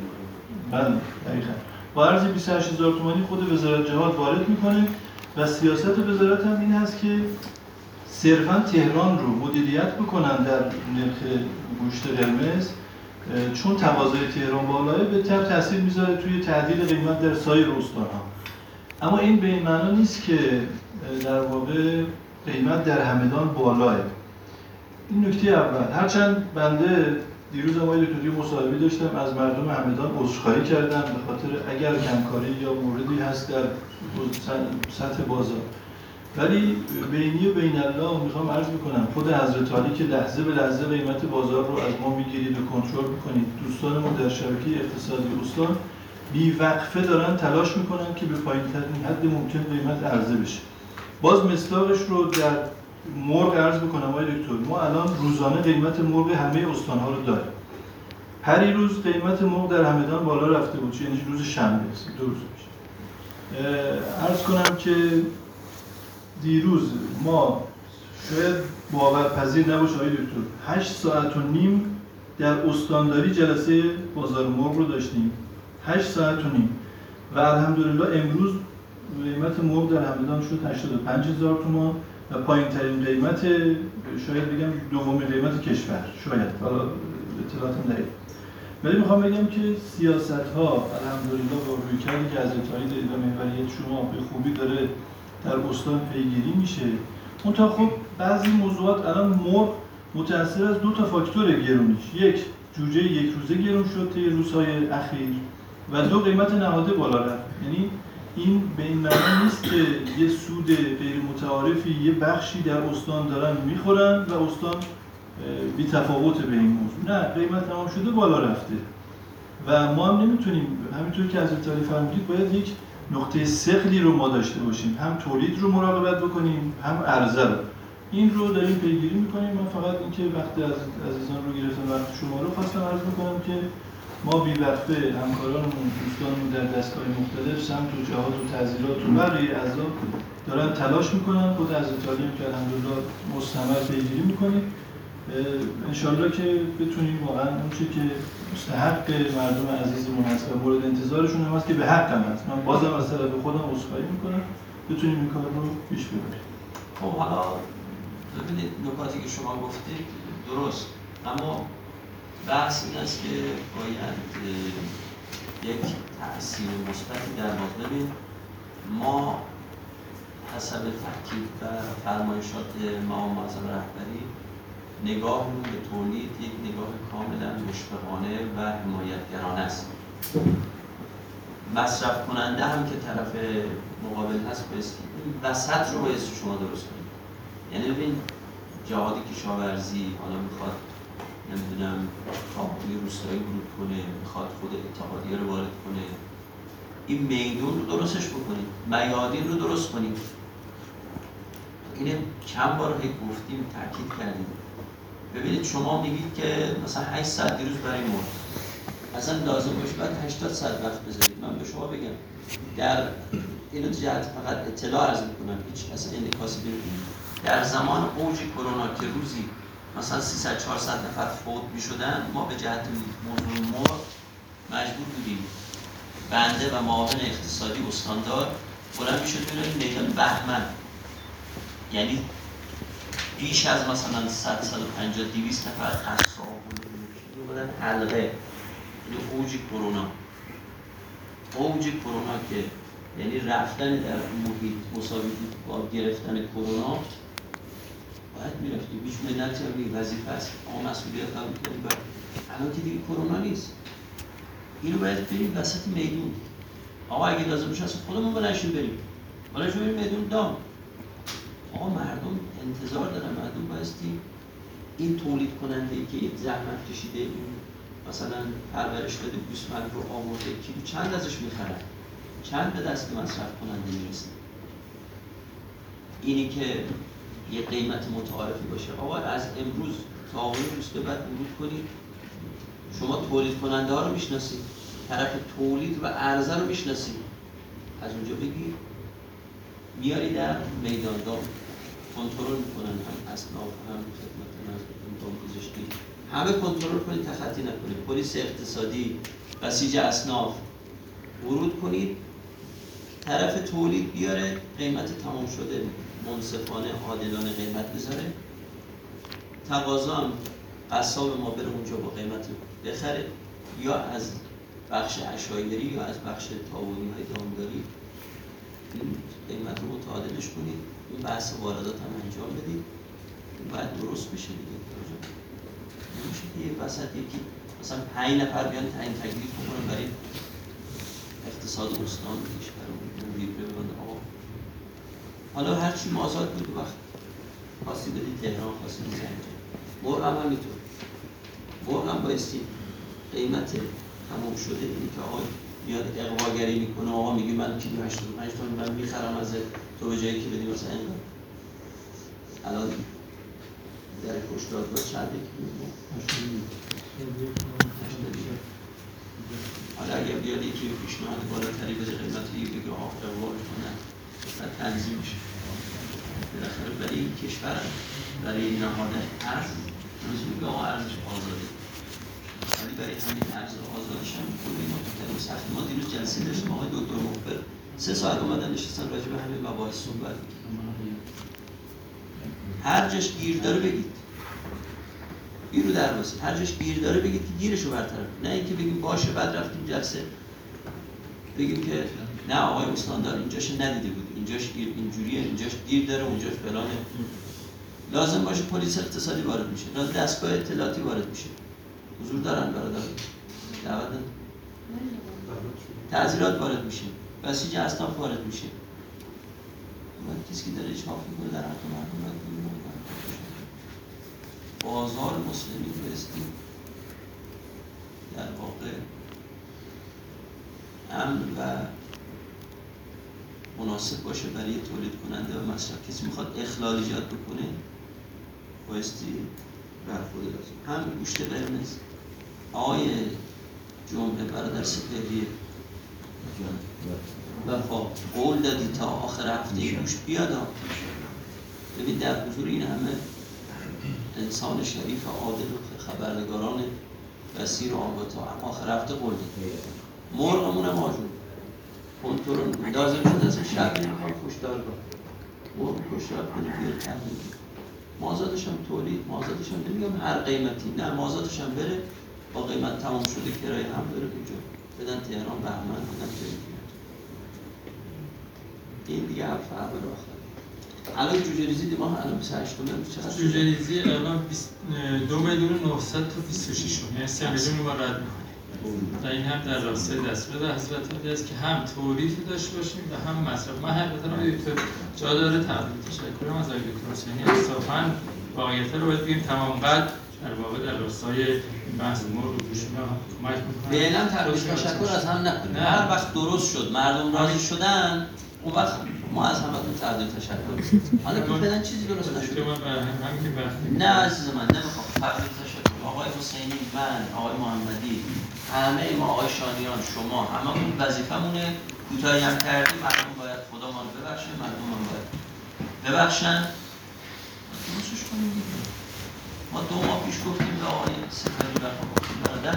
بله دقیقاً با ارز 28000 تومانی خود وزارت جهاد وارد میکنه و سیاست وزارت هم این هست که صرفاً تهران رو مدیریت بکنن در نرخ گوشت قرمز، چون تقاضای تهران بالاه بهتر تاثیر میذاره توی تعدیل قیمت در سایر استان‌ها. اما این به این معنا نیست که در واقع قیمت در همدان بالاه. این نکته اول. هرچند بنده دیروز آقای دکتر مصاحبه داشتم از مردم همدان عذرخواهی کردم به خاطر اگر کمکاری یا موردی هست در سطح بازار، ولی بینی و بین الله میخوام عرض بکنم خود حضرت علی که لحظه به لحظه قیمت بازار رو از ما میگیرید و کنترل میکنید، دوستانمون در شبکه اقتصادی استان بی‌وقفه دارن تلاش میکنن که به پایین‌ترین حد ممکن قیمت عرضه بشه. باز مصداقش رو در مرغ عرض بکنم آقای دکتر، ما الان روزانه قیمت مرغ همه استان‌ها رو داریم. پریروز قیمت مرغ در همدان بالا رفته بود، یعنی روز شنبه است، 2 روز پیش. عرض کنم که دیروز ما شاید باورپذیر نباشه آقای دکتر 8 ساعت و نیم در استانداری جلسه بازار مرغ رو داشتیم، 8 ساعت و نیم و الحمدلله امروز قیمت مرغ در همدان شد 85,000 تومان و پایین ترین قیمت شاید بگم دومین قیمت کشور، شاید حالا اطلاعاتم دقیق. ولی میخوام بگم که سیاست ها الحمدلله با رویکردی که حضرت علی دارید و محوریت شما به خوبی داره در استان پیگیری میشه. منتها خب بعضی موضوعات الان مرغ متأثر از 2 تا فاکتور گرونیش، یک جوجه یک روزه گرون شد طی روزهای اخیر و 2 قیمت نهاده بالا رفت. یعنی این به این معنی نیست که یه سود غیر متعارفی یه بخشی در استان دارن میخورن و استان بی تفاوت به این موضوع، نه قیمت تمام شده بالا رفته و ما هم نمیتونیم همینطور که حضرت علی فرمودید باید یک نقطه ثقلی رو ما داشته باشیم، هم تولید رو مراقبت بکنیم هم عرضه رو. این رو داریم پیگیری میکنیم. من فقط اینکه وقت از عزیزان رو گرفتم وقت شما رو خواستم عرض بکنم که ما بی‌وقفه همکارانمون، دوستانمون در دستگاه مختلف، سمت و جهات و تعزیرات و بقیه اعضا دارن تلاش میکنن. خود حضرت علی که الحمدلله مستمر پیگیری میکنیم. انشالله که بتونیم واقعا اون چی که مستحق مردم عزیزمون هست و مورد انتظارشون هم هست که به حق هم هست، من بازم از طرف خودم عذرخواهی میکنم، بتونیم این کار رو پیش ببریم. خب حالا ببینید نکاتی که شما گفتید درست، اما بحث این است که باید یک تأثیر مثبتی در واقع ببین. ما حسب تاکید و فرمایشات ما معظم رهبری نگاهمون به تولید یک نگاه کاملا مشفقانه و حمایتگرانه است. مصرف کننده هم که طرف مقابل هست بایستی این وسط رو بایستی شما درست کنید. یعنی ببین جهاد کشاورزی حالا میخواد نمیدونم کارخونه روستایی ورود کنه، میخواد خود اتحادیه رو وارد کنه، این میدون رو درستش بکنید، میادین رو درست کنید. اینه چند بار گفتیم، تاکید کردیم. ببینید شما میگید که مثلا 8 ساعت دیروز برای مرد، اصلا لازم باشه بعد 80 ساعت وقت بذارید. من به شما بگم در اینو جهت فقط اطلاع عرض میکنم، هیچ اصلا انعکاسی نمی‌کنه. در زمان اوج کرونا که روزی مثلا 300-400 نفر فوت میشدن، ما به جهت موضوع مرد مجبور بودیم بنده و معاون اقتصادی استاندار بلند میشد میریم میدان بهمن، یعنی بیش از مثلا 100 150 200 نفر قصاب بودن حلقه. یعنی اوج کرونا که یعنی رفتن در محیط مساوی با گرفتن کرونا باید میرفتیم. هیچ ملتی هم وظیفه است، اما مسئولیت قبول کنیم. الان که دیگه کرونا نیست، اینو باید بریم وسط میدون. آقا اگه لازم باشه اصلا خودمون بلنشیم بریم میدون دام. آقا مردم انتظار دارن، مردم بایستی این تولید کننده ای که این زحمت کشیده، این مثلا پرورش داده گوسفند رو آورده، کیلو چند ازش میخرن، چند به دست مصرف کننده میرسه. اینی که یه قیمت متعارفی باشه. آقا از امروز تا آخر روز به بعد ورود کنید، شما تولید کننده ها رو میشناسید، طرف تولید و عرضه رو میشناسید، از اونجا بگید میاری در میدان دام کنترل میکنن، هم اصناف هم خدمت دام گذاشتی، همه کنترل کنید، تخطی نکنید. پلیس اقتصادی، بسیج اصناف ورود کنید، طرف تولید بیاره قیمت تمام شده منصفانه عادلانه قیمت بذاره، تقاضا هم قصاب ما بره اونجا با قیمت بخره، یا از بخش عشایری یا از بخش تاوانی های دامداری این قیمت رو متعادلش کنید. این بحث واردات هم انجام بدید، این باید درست بشه دیگه. نمیشه که یه وسط یکی مثلا 5 نفر بیان تعیین تکلیف بکنن برای اقتصاد استان کشور رو مدیر ببندن. آقا حالا هرچی آزاد بود، وقت خاصی بدید تهران، خاصی بدید زنجان، مرغ هم همینطور. مرغ هم بایستی قیمت تمام شده، اینی که آقا میاد اغواگری میکنه، آقا میگه من کیلو 85 تومن من میخرم از تو به جایی که بدی مثلا اینقدر. الان در کشتارگاه چند کیلو؟ حالا اگر بیاد یکی پیشنهاد بالاتری بده قیمتی بگه آقا اغوا کنن و تنظیم میشه. بالاخره برای این کشور، برای این نهاد ارز روز میگه آقا ارزش آزاده، ولی برای همین ارز آزادش هم میکنه ما تو ترم سخت. ما دیروز جلسه داشتیم، آقای دکتر مخبر 3 ساعت اومدن نشستن راجع به همین مباحث صحبت میکنن. هر جاش گیر داره بگید، گیر رو در واسه هر جاش گیر داره بگید که گیرشو برطرف، نه اینکه بگیم باشه بعد رفتیم جلسه بگیم که نه آقای استاندار اینجاش ندیده بود، اینجاش گیر اینجوریه، اینجاش گیر داره، اونجاش فلانه. لازم باشه پلیس اقتصادی وارد میشه، لازم دستگاه اطلاعاتی وارد میشه. حضور دارن برادر، دعوت تعزیرات وارد میشه، بسیج اصناف وارد میشه. کسی که داره چاپ میکنه در حق مردم باید بگیم بازار مسلمی بایستی در واقع امن و مناسب باشه برای تولید کننده و مصرف. کسی میخواد اخلال ایجاد بکنه بایستی برخورد لازم. هم گوشت قرمز، آقای جمعه برادر سپهریه و خب قول دادی تا آخر هفته گوش بیاد. ببین در حضور این همه انسان شریف عادل و خبرنگاران بصیر و آگاه تا آخر هفته قول دادی. مرغمون هم آجون کنترل لازم شد از شب نمیخوام کشتارگاه مرغ کشتار کنی بیاد تحلیل مازادش هم تولید مازادش هم نمیگم هر قیمتی نه مازادش هم بره با قیمت تمام شده کرایه هم بره اونجا بدن تهران بهمن بدن تهران این دیگه حرف اول آخر. الان جوجه ریزی دیما الان 28 تومن چقدر جوجه ریزی الان 2,900,000 تا 26 یعنی 3 میلیون ما رد می‌کنیم و این هم در راستای دستورات حضرت عالی است که هم تولیدی داشته باشیم و هم مصرف. من حقیقتا دکتر جا داره تشکرم از آقای دکتر حسینی انصافاً واقعیت رو باید بگیم تمام قد در واقع در راستای بحث مرغ و گوشت‌ها کمک می‌کنه. فعلا تشکر از هم نکنیم. هر وقت درست شد مردم راضی شدن اون وقت ما از همتون تقدیم تشکر می‌کنیم. حالا که فعلا چیزی درست نشد. نه عزیز من نمیخوام تقدیم تشکر. آقای حسینی، من، آقای محمدی، همه ما آقای شانیان، شما هممون وظیفمونه کوتاهی هم کردیم مردم باید خدا ما رو ببخشه مردم ما باید ببخشن. درستش کنیم دیگه. ما 2 ماه پیش گفتیم به آقای سپهری برادر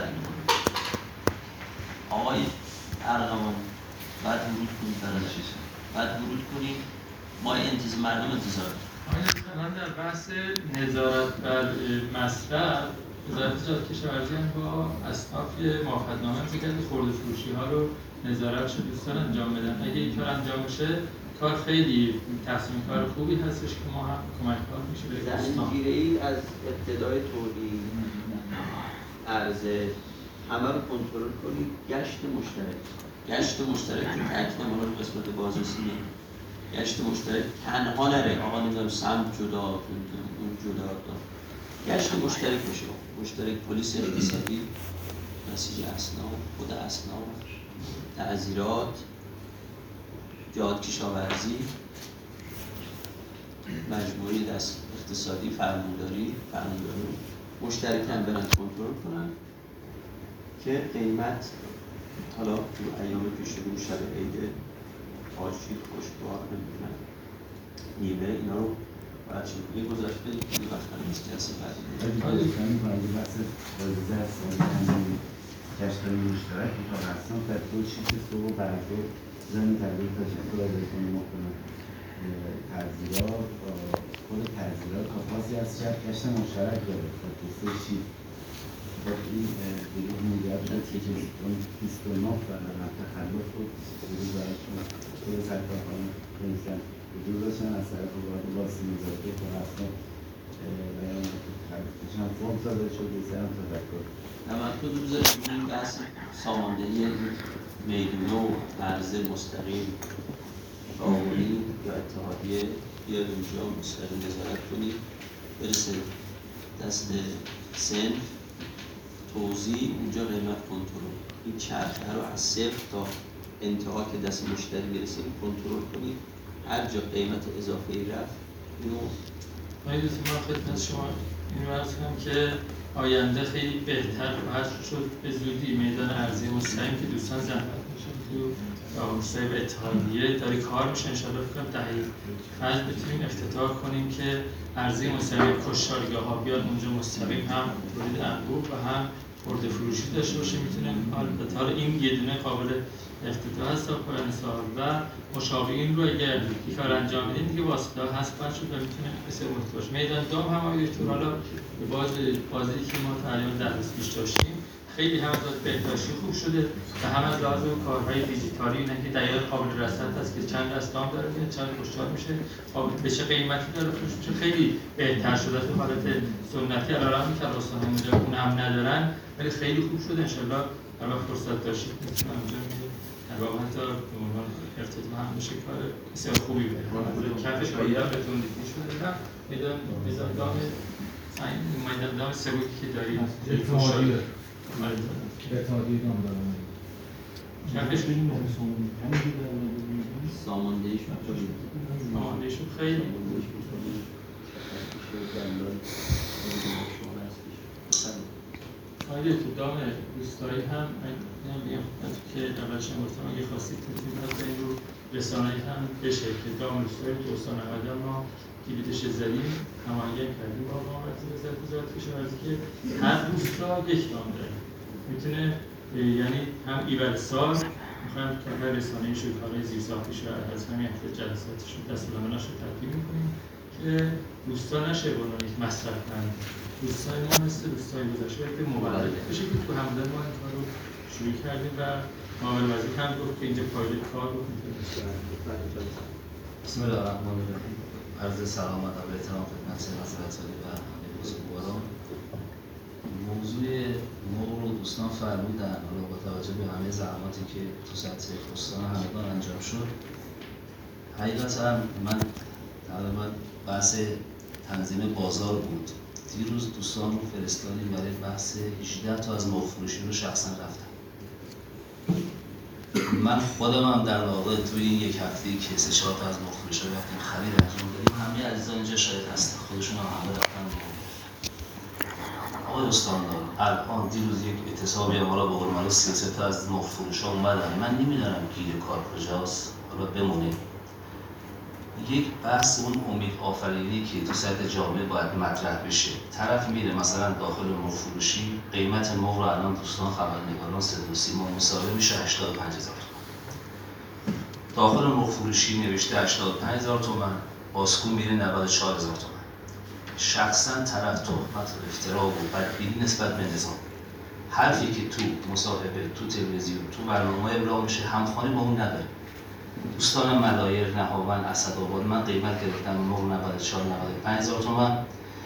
آقای ارغوانی بعد ورود کنید برادر بعد ورود کنید ما مردم انتظار داریم. من در بحث نظارت بر مصرف وزارت تجارت کشاورزی هم با اصناف موافقتنامه می‌گه که خرده فروشی ها رو نظارتش دوستان انجام بدن. اگه این کار انجام بشه کار خیلی تصمیم کار خوبی هستش که ما هم کمک‌کار میشه به دوستان. زنجیره‌ای از ابتدای تولید عرضه همه رو کنترل کنید. گشت مشترک که تاکید ما رو قسمت بازرسی گشت مشترک تنها نره آقا نمیدونم سمت جدا اون جدا گشت مشترک بشه. مشترک پلیس اقتصادی نسیج اسناد خود اسناد تعزیرات جهاد کشاورزی مجموعه دست اقتصادی فرمانداری مشترکاً برن کنترل کنن که قیمت حالا تو ایام پیش رو شب عید آشی خوشبار نمیدونن نیمه اینا رو باید چون گذاشت بدید که وقتا نیست که اصلا باید کنیم کنم که بحث بازیزه هست همین گشتهای مشترک میخواد هستم در طول 6 صبح و برگو زمین تبدیل تشکر از کنیم مکنم ترزیرات خود ترزیرات تا پاسی از شب گشت مشترک داره تا توسه شیف خب این گروه میگرد شد که 29 برای تخلف بود گروه برایشون خود سرکارخانه کنیستن حضور داشتن از طرف وارد باسی مزاده که هستن خلقشان فرم ساده شد بسیارم تفکر من خود بذاریم این بحث ساماندهی میدونه و عرضه مستقیم تعاونی یا اتحادیه بیاد اونجا مستقیم نظارت کنید برسه دست صنف توزیع اونجا قیمت کنترل این چرخه رو از صفر تا انتها که دست مشتری برسه کنترل کنید هر جا قیمت اضافه‌ای رفت اینو من خدمت شما اینو عرض کنم که آینده خیلی بهتر خواهد شد به زودی میدان ارضی مستقیم که دوستان زحمت میشن تو راهروهای به اتحادیه داره کار میشه انشاءالله بکنم دقیق فرض بتونیم افتتاح کنیم که ارضی مستقیم کشتارگاه ها بیاد اونجا مستقیم هم تولید انبوه و هم خرده فروشی داشته باشه میتونیم حالا این یه دونه قابل افتتاح هست تا پایان سال و مشابهین رو اگر این کار انجام بدیم دیگه واسطه هست باید شد و میتونه بسیار مفید باشه. میدان دام هم آقای دکتر حالا به بازی که ما تقریبا درس پیش داشتیم خیلی هم از بهداشتی خوب شده و هم از لحاظ کارهای دیجیتالی اینه که دقیقاً قابل رصد هست که چند دستام داره میاد چند کشتار میشه به چه قیمتی داره فروش میشه خیلی بهتر شده تو حالت سنتی علاوه که رستم اونجا اون هم ندارن ولی خیلی خوب شده ان شاءالله اگه فرصت داشتید میتونم اونجا در واقع حتی به عنوان افتتاح هم میشه کار بسیار خوبی بده کفش هایی هم بهتون دیدی شده هم میدان دام سبوکی که دارید اتحادیه دام دارم کفش ساماندهیشون خیلی آیا تو دام روستایی هم نمیگم که اولش هم گفتم اگه خواستید میتونید از این رو رسانه‌ای هم بشه که دام روستایی تو استان قدم ما کلیدش زدیم هماهنگ کردیم با مقامات وزارت کشاورزی که هر روستا یک دام داره میتونه یعنی هم ایول سال میخوایم که هر رسانه‌ای شکارهای زیرساختیش و از همین هفته جلساتش دستورالعملش رو تدوین میکنیم که روستا نشه به عنوان یک مصرف کننده روستای ما مثل روستای گذشته باید مولد بشه که تو همدن ما این کار رو شروع کردیم و معامل وزیر هم گفت که اینجا پایلوت کار رو میتونیم بسم الله الرحمن الرحیم. عرض سلام و ادب و احترام خدمت حضرت عالی و همه بزرگواران. موضوع مرغ رو دوستان فرمودن، حالا با توجه به همه زحماتی که تو سطح استان همدان انجام شد، حقیقتا من تقریبا بحث تنظیم بازار بود. دیروز دوستان رو فرستادیم برای بحث 18 تا از مرغ فروشی رو شخصا رفتم. من خودم هم در واقع توی این یک هفته که 3-4 تا از مرغ فروشی رفتیم خرید انجام دادیم. همه عزیزان اینجا شاهد هستن، خودشون هم همه رفتن مرغ. آقای استاندار الان دیروز یک اعتصابی حالا به قول معروف 33 تا از مرغ فروشا اومدن. من نمیدونم گیر کار کجاست، حالا بمونه. یک بحث اون امید آفرینی که تو سطح جامعه باید مطرح بشه. طرف میره مثلا داخل مرغ فروشی قیمت مرغ رو الان دوستان خبرنگاران صدا و سیما مصاحبه میشه 85,000 تومان. داخل مرغ فروشی نوشته 85,000 تومان، باسکو میره 94,000 تومان. شخصا طرف تهمت و افترا و بدبینی نسبت به نظام. حرفی که تو مصاحبه، تو تلویزیون، تو برنامه ابلاغ میشه همخوانی با اون نداره. دوستان ملایر، نهاوند، اسدآباد من قیمت گرفتم مرغ 94-95,000 تومان.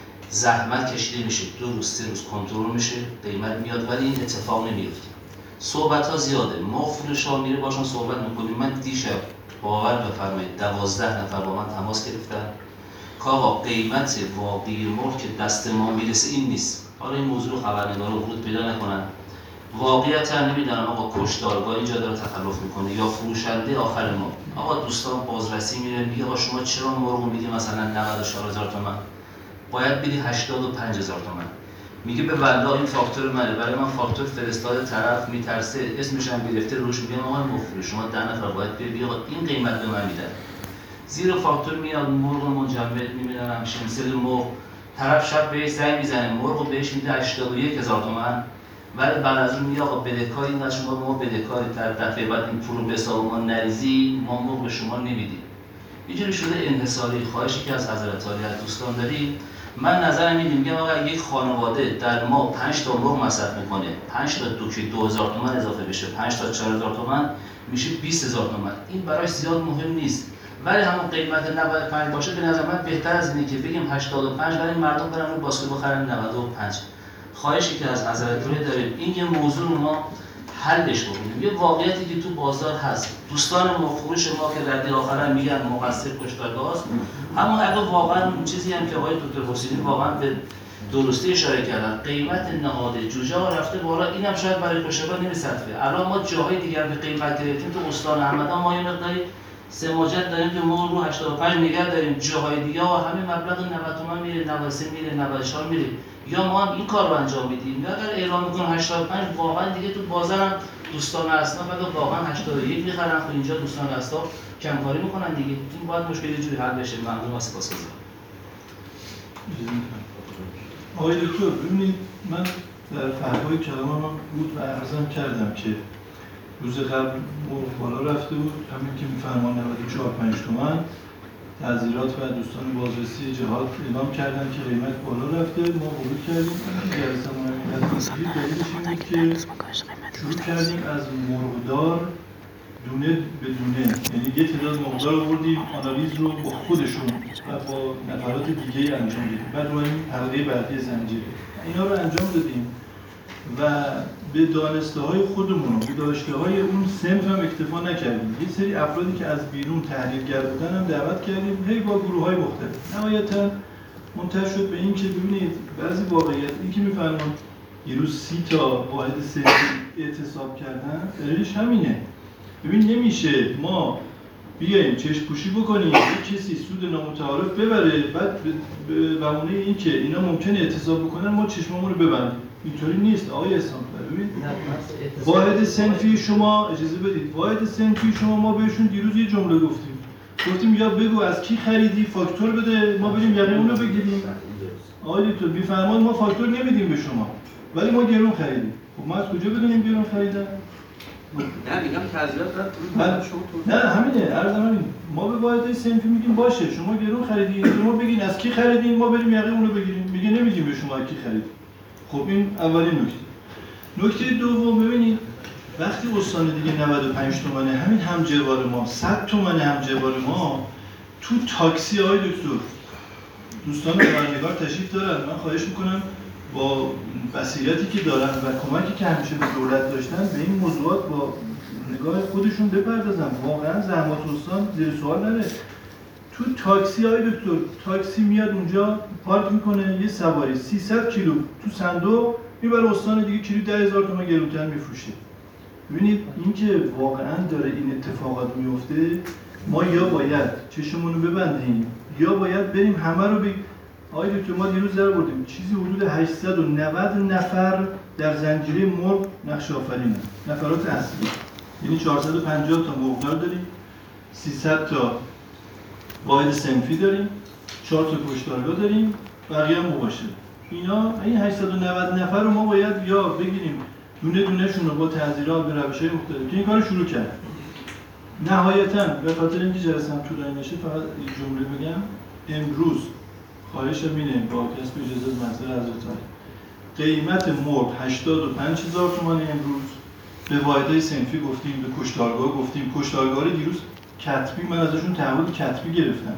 زحمت کشیده میشه، 2 روز 3 روز کنترل میشه، قیمت میاد، ولی این اتفاق نمیفته. صحبت ها زیاده، مرغ فروشا میره باشون صحبت میکنیم. من دیشب باور بفرمایید 12 نفر با من تماس گرفتن که آقا قیمت واقعی مرغ که دست ما میرسه این نیست. حالا این موضوع رو خبرنگارا ورود پیدا نکنن. واقعیت نمیدونم آقا کشتارگاه اینجا داره تخلف میکنه یا فروشنده آخر ما. آقا دوستان بازرسی میره میگه آقا شما چرا مرغ میدی مثلا 94,000 تومان، باید بدی 85,000 تومان. میگه به والله این فاکتور منه، برای من فاکتور فرستاده، طرف میترسه اسمش هم گرفته روش، میگم آقا مرغ شما 10 نفر باید بری آقا این قیمت به من میدن. زیر فاکتور میاد مرغ مجمد نمیدونم شمسل مرغ، طرف شب بهش زنگ میزنه مرغ بهش میده 81,000 تومان، ولی بعد از اون میگه آقا بدهکاری اینقدر شما به ما بدهکاری، در دفعه بعد این پول رو به حساب ما نریزی ما مرغ به شما نمیدیم. اینجوری شده انحصاری. خواهشی که از حضرت عالی از دوستان داریم، من نظرم اینه، میگم آقا یک خانواده در ما 5 تا مرغ مصرف میکنه، 5 تا دوکی 2,000 تومان اضافه بشه، 5 تا 4,000 تومان میشه 20,000 تومان. این براش زیاد مهم نیست، ولی همون قیمت 95 باشه به نظر من بهتر از اینه که بگیم 85 ولی مردم برن رو باسکو بخرن 95. خواهشی که از حضرت عالی داریم این یه موضوع رو ما حلش بکنیم. یه واقعیتی که تو بازار هست، دوستان مرغ فروش ما که ردی آخرا میگن مقصر کشتارگاه است، همون اگه واقعا چیزی هم که آقای دکتر حسینی واقعا به درستی اشاره کردن، قیمت نهاد جوجه ها رفته بالا، اینم شاید برای کشتارگاه نمیصرفه. الان ما جاهای دیگر به قیمت گرفتیم، تو استان همدان ما یه مقداری سماجت داریم که مرغ رو 85 نگه داریم، جاهای دیگه ها همه مبلغ 90 تومان میره، 93 میره، 94 میره. یا ما هم این کار رو انجام میدیم، یا اگر اعلام میکنن 85 واقعا دیگه تو بازار هم دوستان اصناف اگه واقعا 81 میخرن، خب اینجا دوستان اصناف کمکاری میکنن دیگه. این باید مشکل یه جوری حل بشه. ممنون و سپاسگزارم. آقای دکتر ببینید، من در فحوای کلامم بود و عرضم کردم که روز قبل مرغ بالا رفته بود، همین که میفرمان 94-5 تومان. تعذیرات و دوستان بازرسی جهات اعلام کردن که قیمت بالا رفته، ما ورود کردیم. جلسه دلیلش این که شروع کردیم از مرغدار دونه به دونه، یعنی یه تعداد مرغدار آوردیم، آنالیز رو با خودشون و با نفرات دیگه انجام دادیم. بعد رو این حلقه بعدی زنجیره اینا رو انجام دادیم و به دانسته‌های خودمون، به داشته‌های اون صنف هم اکتفا نکردیم. یه سری افرادی که از بیرون تحلیلگر بودن هم دعوت کردیم، هی با گروه‌های مختلف. نهایتاً منتهی شد به این که ببینید بعضی واقعیت این که می‌فرمان یه روز 30 تا واحد صنفی اعتصاب کردن، دلیلش همینه. ببین نمیشه ما بیایم چشم پوشی بکنیم یک کسی سود نامتعارف ببره، بعد به بهونه این که اینا ممکنه اعتصاب بکنن ما چشممون رو ببندیم. اینطوری نیست آقای اسامپر. ببین واحد صنفی شما، اجازه بدید، واحد صنفی شما ما بهشون دیروز یه جمله گفتیم یا بگو از کی خریدی، فاکتور بده، ما بریم یقه اون رو بگیریم. آقای دکتر میفرماد ما فاکتور نمیدیم به شما ولی ما گرون خریدیم. خب ما از کجا بدونیم گرون خریدن؟ نه میگم تعزیرات نه همینه، عرضم همین. ما به واحد صنفی میگیم باشه شما گرون خریدین، شما بگین از کی خریدین، ما بریم یقه اون رو بگیریم. میگه نمیگیم به شما از کی خریدین. خب این اولین نکته. نکته دوم ببینید وقتی استان دیگه 95 تومنه، همین همجوار ما 100 تومنه همجوار ما تو تاکسی های دکتر دوستان خبرنگار تشریف دارن، من خواهش میکنم با بصیرتی که دارن و کمکی که همیشه به دولت داشتن به این موضوعات با نگاه خودشون بپردازن. واقعا زحمات استان زیر سوال نره. تو تاکسی های دکتر تاکسی میاد اونجا پارک میکنه، یه سواری 300 کیلو تو صندوق میبره استان دیگه، کیلو 10,000 تومان گرونتر میفروشه. ببینید این که واقعا داره این اتفاقات میفته، ما یا باید چشمون رو ببندیم یا باید بریم همه رو آقای دکتر ما دیروز در بردیم چیزی حدود 890 نفر در زنجیره مرغ نقش آفرینن، نفرات اصلی. یعنی 450 تا مرغدار داریم، 300 تا واحد صنفی داریم، 4 تا کشتارگاه داریم، بقیه هم مباشر. اینا این 890 نفر رو ما باید یا بگیریم دونه دونه‌شون رو با تعزیرات به روش‌های مختلف که این کارو شروع کرد. نهایتاً به خاطر اینکه جلسه‌ام طولانی نشه فقط این جمله بگم، امروز خواهشم اینه با کسب اجازه منظر حضرتان قیمت مرغ 85,000 تومان امروز به واحدهای صنفی گفتیم، به کشتارگاه گفتیم. کشتارگاه رو دیروز کتبی من ازشون تعهد کتبی گرفتم.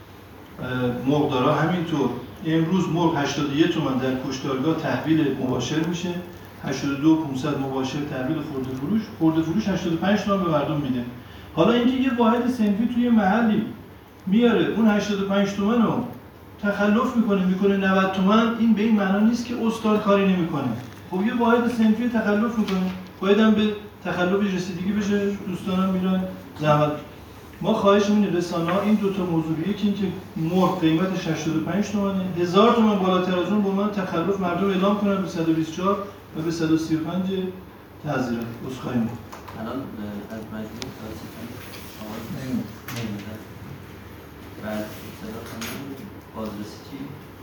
مرغدارا همینطور. امروز مرغ 81 تومان در کشتارگاه تحویل مباشر میشه، 82,500 مباشر تحویل خرده فروش 85 تومان به مردم میده. حالا اینکه یه واحد صنفی توی محلی میاره اون 85 تومان رو تخلف میکنه 90 تومان، این به این معنا نیست که استاد کاری نمیکنه. خب یه واحد صنفی تخلف میکنه، باید هم به تخلفش رسیدگی بشه. دوستانم میرن زحمت. ما خواهش می‌کنیم رسانه‌ها این دو تا موضوع، یکی اینکه مرغ قیمتش 85 تومانه، 1000 تومان بالاتر از اون به عنوان تخلف مردم اعلام کنن به 124 و به 135 تعزیرات. عذرخواهی می‌کنم. الان از مجموع کارسیتان شما نمیدن بعد صدا کنم بازرسی چی؟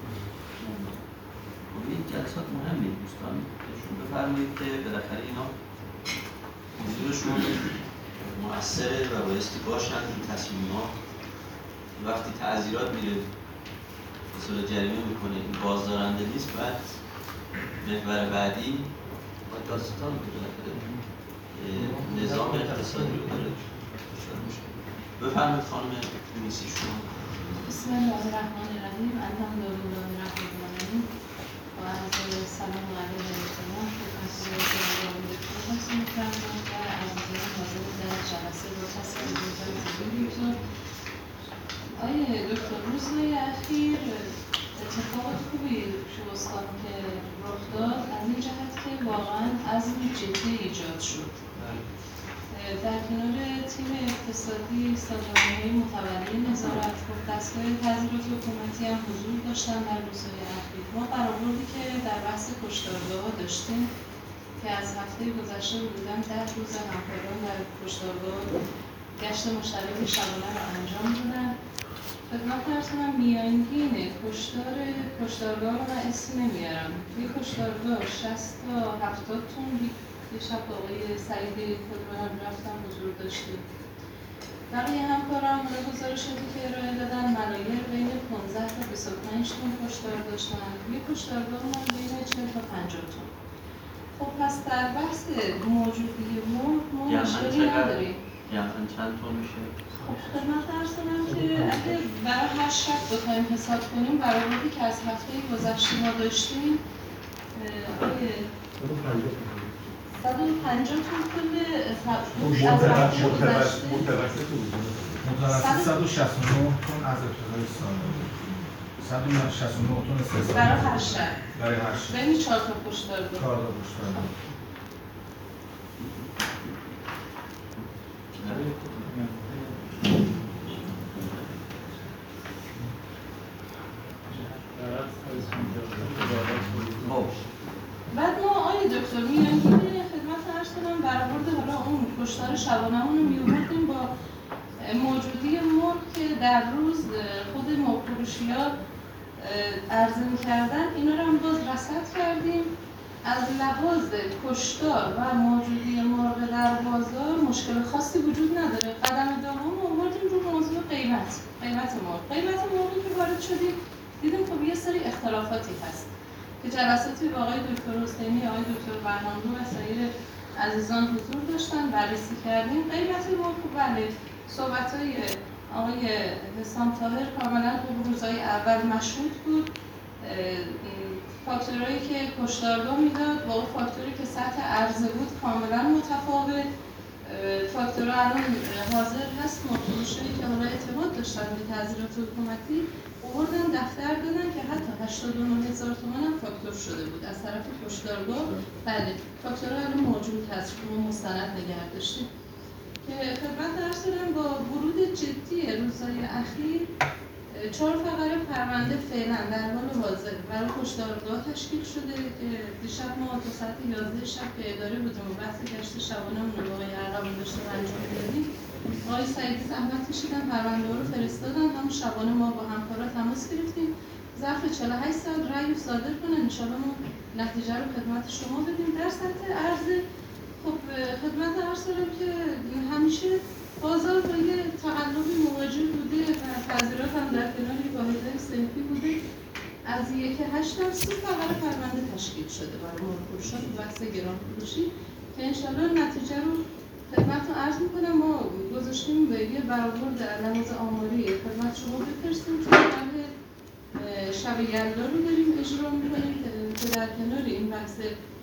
این جلسات مهمه دوستان بهشون بفرمایید که بالاخره اینا حضورشون مؤثره و بایستی باشن این تصمیمات. وقتی تعزیرات میره اصول جریمه میکنه این بازدارنده نیست، بعد محور بعدی با داستان نظام اقتصادی رو داره. بفرمایید خانم میسی شما. بسم الله الرحمن الرحیم. الحمدلله رب العالمین و عرض سلام و علیه احترام خدمت جناب دکتر می‌فرمایید و عزیزان حاضر در جلسه با تصویر دکتر. آقای دکتر روزهای اخیر اتفاقات خوبی شو استان که رخ داد از این جهت که واقعا عزم جدی ایجاد شد. در کنار تیم اقتصادی سازمان‌های متولی نظارت خب دستگاه تعزیرات حکومتی هم حضور داشتن در روزهای اخیر. ما برآوردی که در بحث کشتارگاه‌ها داشتیم که از هفته گذشته حدوداً 10 روز همکاران در کشتارگاه گشت مشترک شبانه را انجام دادن. خدمت عرض کنم میانگین کشتارگاه رو من اسم نمیارم. یک کشتارگاه 60 تا 70 تن یه شب آقای سعیدی خودمانم رفتم حضور داشتیم. برای همکاران گزارشاتی که ارائه دادن ملایر بین 15 تا 25 تن کشتار داشتن. یک کشتارگاه هم بین 40 تا 50 تن. خب پس در بحث موجودی ما مشکلی نداریم. یعنی چند تن میشه؟ خب خدمت عرض کنم که اگه برای هر شب بخوایم حساب کنیم برآوردی که از هفته گذشته ما داشتیم 150 تن کل از هفته گذشته متوسط 169 تن از ابتدای سال 169 تن برای هر شب برای هر شب بین 4 تا کشتارگاه 4 تا کشتارگاه. بعد دکتر میانگین خدمت عرض کنم برآورد حالا اون کشتار شبانه‌مون رو می‌آوردیم با موجودی مرغ که در روز خود مرغ‌فروشی‌ها عرضه می‌کردن، اینا رو هم باز رصد کردیم. از لحاظ کشتار و موجودی مرغ در بازار مشکل خاصی وجود نداره. قدم دوم آوردیم رو موضوع قیمت مرغ. قیمت مرغی که وارد شدیم دیدیم خب یه سری اختلافاتی هست که جلساتی با آقای دکتر حسینی، آقای دکتر بهرام‌دو و سایر عزیزان حضور داشتن، بررسی کردیم. قیمت مرغ بله، صحبت‌های آقای حسام طاهر کاملا به روزهای اول مشهود بود. فاکتورهایی که کشتارگاه میداد با اون فاکتوری که سطح عرضه بود کاملا متفاوت. فاکتورها الان حاضر هست، مرغ‌فروشایی که حالا اعتماد داشتن به تعذیرات حکومتی آوردن دفتر دادن که حتی 89,000 تومان هم فاکتور شده بود از طرف کشتارگاه. بله، فاکتورها الان موجود هست، شما مستند نگه داشتیم که خدمت عرض کنم. با ورود جدی روزهای اخیر 4 فقره پرونده فعلا در حال حاضر برای کشتارگاه تشکیل شده که دیشب ما تا ساعت 11 شب که اداره بودیم و بحث گشت شبانه‌مون رو با آقای ارقمی داشتیم انجام دادیم. آقای سعیدی زحمت کشیدن، پرونده رو فرستادن، همون شبانه ما با همکارا تماس گرفتیم ظرف 48 ساعت رأی رو صادر کنن، انشاءالله ما نتیجه رو خدمت شما بدیم. در سطح عرضه خب خدمت عرض دارم که همیشه بازار با یه تقلبی مواجه بوده و تعذیرات هم در کنار واحدهای صنفی بوده. از 1/8 هم 30 فقره پرونده تشکیل شده برای مرغ‌فروشان تو بحث گران‌فروشی که انشاءالله نتیجه رو خدمتتون عرض میکنم. ما گذاشتیم به یه برآورد لحاظ آماری خدمت شما بفرستیم چون طرح شب یلدا رو داریم اجرا میکنیم که در کنار این بحث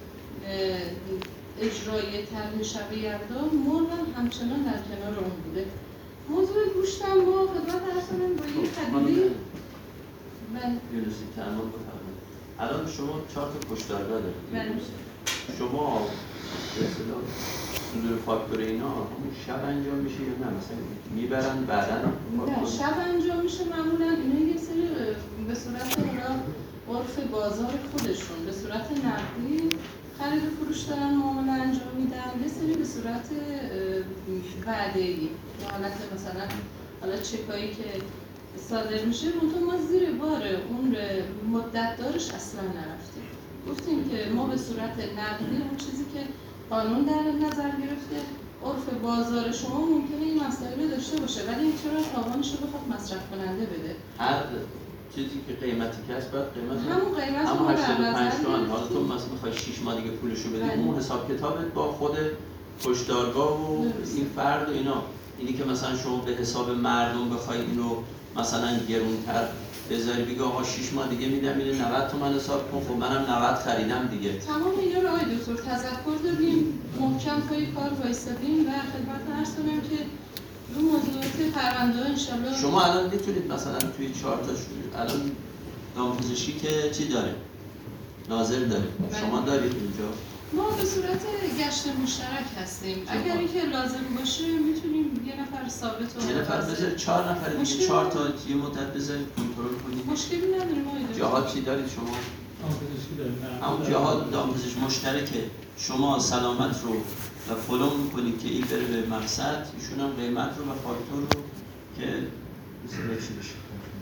اجرای طرح شب یلدا مرغ همچنان در کنار اون بوده. موضوع گوشت هم ما خدمت عرض کنم با یک پدیده یونسی تعامل بفرمایید. الان شما 4 تا کشتارگاه دارید. شما به اصطلاح صدور فاکتور اینا همون شب انجام میشه یا نه مثلا میبرن بعداً نه شب انجام میشه معمولا. اینا یه سری به صورت عرف بازار خودشون به صورت نقدی خرید و فروش دارن معامله انجام میدن، یه سری به صورت وعده‌ای به حالت مثلا حالا چکایی که صادر میشه منتها ما زیر بار اون مدت دارش اصلا نرفتیم. گفتیم که ما به صورت نقدی اون چیزی که قانون در نظر گرفته عرف بازار شما ممکنه این مسائل داشته باشه ولی چرا تاوانش رو بخواد مصرف کننده بده. هر چیزی که قیمتی که هست باید قیمت همون قیمت همون رو در نظر 85 تومن. حالا تو مثلا میخوای 6 ماه دیگه پولشو بدی اون حساب کتابت با خود کشتارگاه و این فرد و اینا. اینی که مثلا شما به حساب مردم بخوای اینو مثلا گرونتر بذاری بگی آقا 6 ماه دیگه میدم اینو 90 تومن حساب کن، خب منم 90 خریدم دیگه. تمام اینا رو آقای دکتر تذکر دادیم، محکم پای کار وایسادیم و خدمت عرض کنم که رو موضوعات پرونده انشالله. شما الان میتونید مثلا توی 4 تا الان دامپزشکی که چی داره؟ ناظر داره. شما دارید اینجا؟ ما به صورت گشت مشترک هستیم. اگر اینکه لازم باشه میتونیم یه نفر ثابت و یه نفر بذارید 4 نفر دیگه 4 تا یه مدت بذارید کنترل کنید. مشکلی نداریم آقای دکتر. جهات چی دارید شما؟ دامپزشکی داریم. همون جهات دامپزشک مشترکه. شما سلامت رو و فلو میکنید که این بره به مقصد، ایشون هم قیمت رو و فاکتور رو که مثلا چی بشه.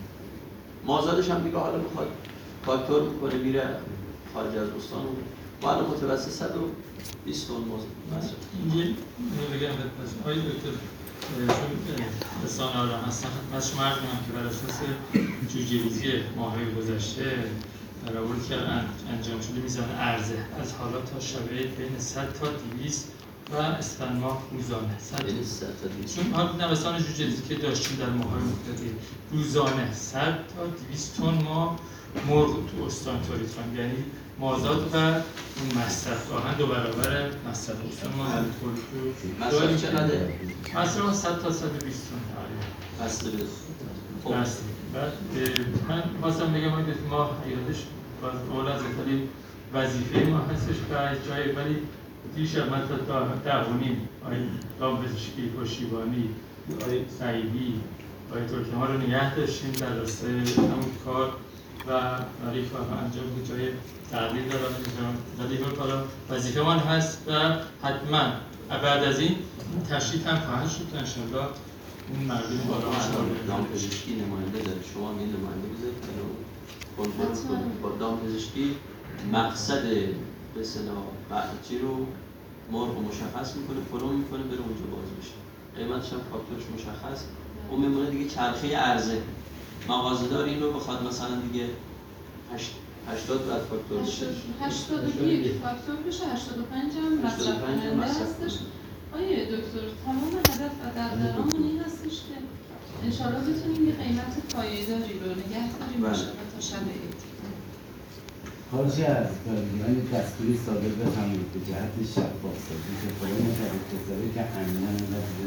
مازادش هم دیگه حالا میخواد فاکتور میکنه میره خارج از استان و ما الان متوسط 120 تن مصرف. اینجا بگم بهتون آقای دکتر چون رسانه آرام هستن خدمت شما عرض کنم که بر اساس جوجه‌ریزی ماه‌های گذشته برآوردی که انجام شده میزان عرضه از حالا تا شبیه بین 100 تا 200 و اسفند ماه روزانه 100 تا 200 چون نوسان جوجه‌ریزی که داشتیم در ماه‌های مختلف روزانه 100 تا 200 تن ما مرغ تو استان تولید کنیم، یعنی مازاد و اون مصرف آهن 2 برابر مصرف استان ما مصرف چقدره؟ مصرف 100 تا 120 تن بسته به خب بعد من خواستم بگم ما حقیقتش اول از خیلی وظیفه ما هستش که جای ولی دیشب من تا 10:30 آقای دامپزشکی پشتیبانی آقای سعیدی آقای ترکمن رو نگه داشتیم در راستای همون کار و برای کار انجام به جای تغییر دارم می‌کنم، ولی حالا وظیفه من هست و حتما بعد از این تشریح هم خواهد شد انشالله اون مردم بالا دام پزشکی نماینده داره، شما هم این نماینده بذارید که کنترل کنید با دام پزشکی مقصد به اصطلاح چی رو مرغ رو مشخص میکنه، پلو میکنه، بره اونجا باز بشه. قیمتش هم فاکتورش مشخص، اون میمونه دیگه چرخه عرضه. مغازه‌دار این رو بخواد مثلا دیگه 80 بعد فاکتور بشه، 82 فاکتور بشه، 85 هم مصرف کننده هستش. آیه دکتر تمام هدف و دغدغه‌مون این هستش که انشالله بتونیم یه قیمت پایداری رو نگه داریم تا شب عید. خواهشی از کارگران دستوری صادر بفرمایید به جهت شفاف‌سازی که پایان تعریف گذاری که عمیقاً اینقدر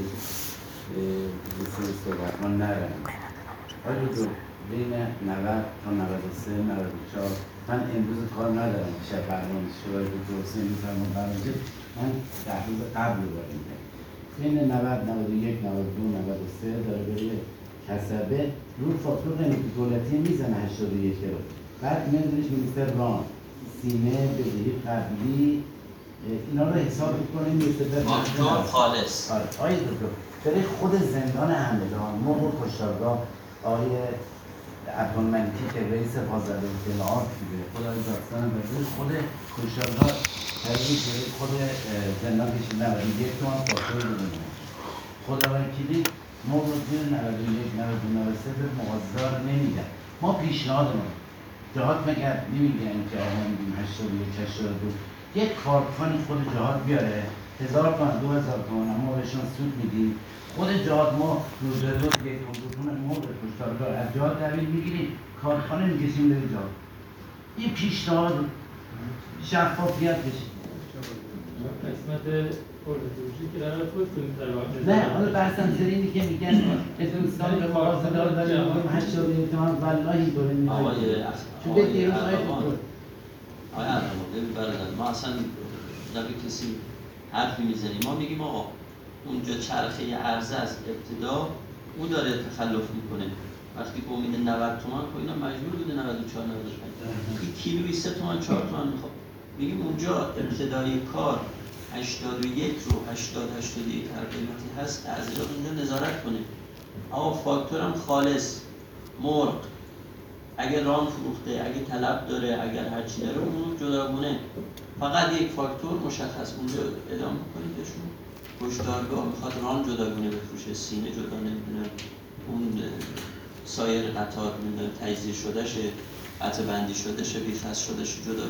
به صحبت‌ها نرم. آیا دو بین 90 تا 93 94 من امروز کار ندارم که شب برنامه شوهر درسته می‌فرمون برنامه من 10 روز قبل رو داریم بین 90 91 92 93 داره بره کسبه روی فاکتور قیمت دولتی میزنه 81 رو بعد میادونش مینیستر ران سینه بدهی قبلی اینا رو حساب میکنه میرسه فاکتور خالص. آقای دکتر برای خود زندان همدان مرغ کشتارگاه آقای عبدالملکی که رئیس حافظه اطلاعات بوده خود آقای داستان برای خود کشتارگاه برای خود زندان کشیده 91 تومن فاکتور بودونه خود آقای کلی مرغ زیر 91 92 93 به مغازه‌دار نمیدن. ما پیشنهادمون جهات مگر نمیگن که آقا میگیم 81 82 یک کارتخانی خود جهات بیاره 1000 تومن 2000 تومن ما بهشون سود میدیم خود جهات ما روز روز یک تومن مرغ کشتارگاه از جهات تحویل میگیریم کارخانه میکشیم به جهات. این پیشنهاد شفافیت بشه. قسمت پرودوژی که قرار خود کنید در واقع نه حالا بحثم سر اینی که میگن دوستان به مغازه‌دار داریم 81 تومن والله داره میگن چون دیروز آقای برادر ما اصلا نبی کسی حرفی میزنیم ما میگیم آقا اونجا چرخه عرضه از ابتدا اون داره تخلف میکنه وقتی که امید 90 تومن خب اینا مجبور بوده 94 95 این کیلویی 3 تومن 4 تومن میخواد میگیم اونجا ابتدای کار 81 رو 80 81 هر قیمتی هست تعزیرات اونجا نظارت کنه. آقا فاکتورم خالص مرغ اگر ران فروخته اگه طلب داره اگر هر چی داره اون جداگونه فقط یک فاکتور مشخص اونجا اعلام کنید بهشون کشتارگاه میخواد ران جداگونه بفروشه سینه جدا نمیدونه اون سایر قطار نمیدونه تجزیه شده شه قطع بندی شده شه بیخص شده شه جدا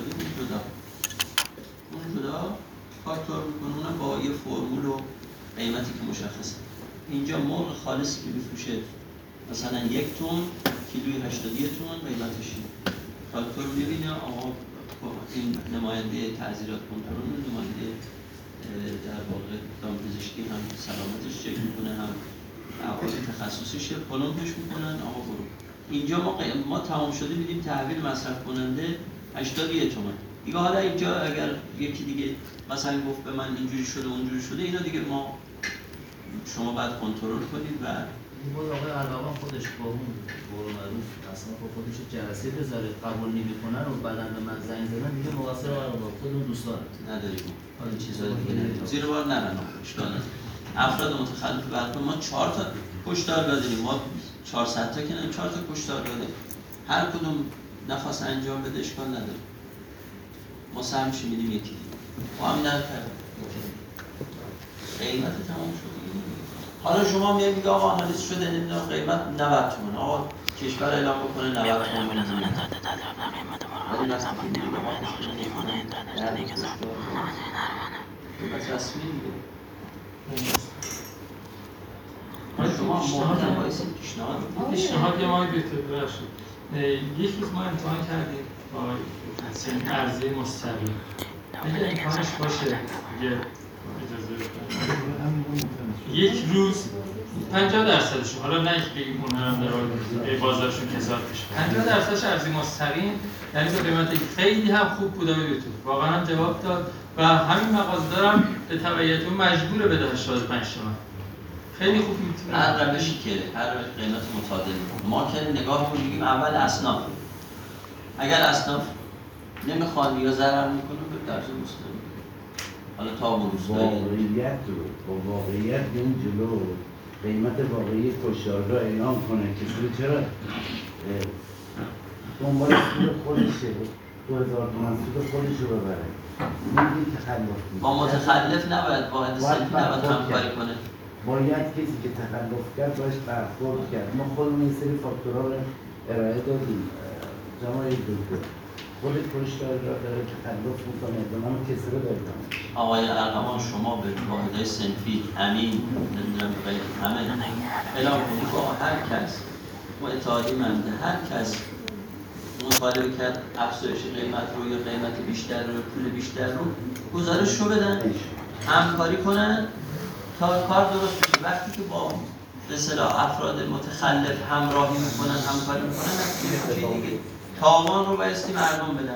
اون جدا فاکتور میکنه اونم با یه فرمول و قیمتی که مشخصه. اینجا مرغ خالصی که بفروشه مثلا 1 تومن کیلوی 81 تومن قیمتش فاکتور میبینه آقا این نماینده تعزیرات کنترل نماینده در واقع دامپزشکی هم سلامتش چک میکنه هم عوامل تخصصیش پلمپش میکنن آقا برو اینجا ما تمام شده میدیم تحویل مصرف کننده 81 تومن دیگه حالا اینجا اگر یکی دیگه مثلا گفت به من اینجوری شده اونجوری شده اینا دیگه ما شما باید کنترل کنید و این بود آقای علاوه خودش با اون قول معروف اصلا خودش جلسه بذاره قبول نمی‌کنن و بعداً به من زنگ زدن دیگه مقصر با خودمون دوستان نداریم حالا چیزای دیگه نداریم زیر بار نرن اشکال نداره افراد متخلف برخورد ما 4 تا کشتارگاه داریم ما 400 تا که نه 4 تا کشتارگاه داریم هر کدوم نخواست انجام بده اشکال نداره ما سهمش میدیم یکی ما همین کردیم قیمت تمام شد حالا شما میگید میگه آقا آنالیز شده نمیدونم قیمت 90 تومن آقا کشور اعلام بکنه 90 تومن قیمت رسمی میگه شما مهاجم بایستید پیشنهاد یه ماه بیتر برشد یک روز ما امتحان کردیم با عرضه مستقیم اگر امکانش باشه یه اجازه یک روز 50%شون حالا نه که بگیم اونها هم در بازارشون کساد بشه 50%ش ارزی مستقیم یعنی به قیمت خیلی هم خوب بود آقای دکتر واقعا هم جواب داد و همین مغازه‌دارم به تبعیت اون مجبوره بده 85 تومن خیلی خوب میتونه هر روشی که هر قیمت متعادل ما که نگاه می‌کنیم اول اصناف اگر اصناف نمیخوان یا ضرر میکنه به درس مستقیم. حالا تا واقعیت رو با واقعیت این جلو قیمت واقعی کشتارگاه اعلام کنه که چرا دنبال سود خودشه 2000 تومان سود خودش رو ببره این تخلف با متخلف نباید واحد صنفی نباید همکاری کنه. باید کسی که تخلف کرد باش برخورد کرد. ما خودمون این سری فاکتورها رو ارائه دادیم جناب دکتر. خود کشتارگاه داره تخلف میکنه به من کسی رو داریم. آقای ارغمان شما به واحدهای صنفی امین نمیدونم غیر همه اعلام کنید با هر کس ما اتحادیه منده هر کس مطالبه کرد افزایش قیمت رو یا قیمت بیشتر رو پول بیشتر رو گزارش رو بدن همکاری کنن تا کار درست بشه. وقتی که با به اصطلاح افراد متخلف همراهی میکنن همکاری میکنن دیگه تاوان رو بایستی مردم بدن.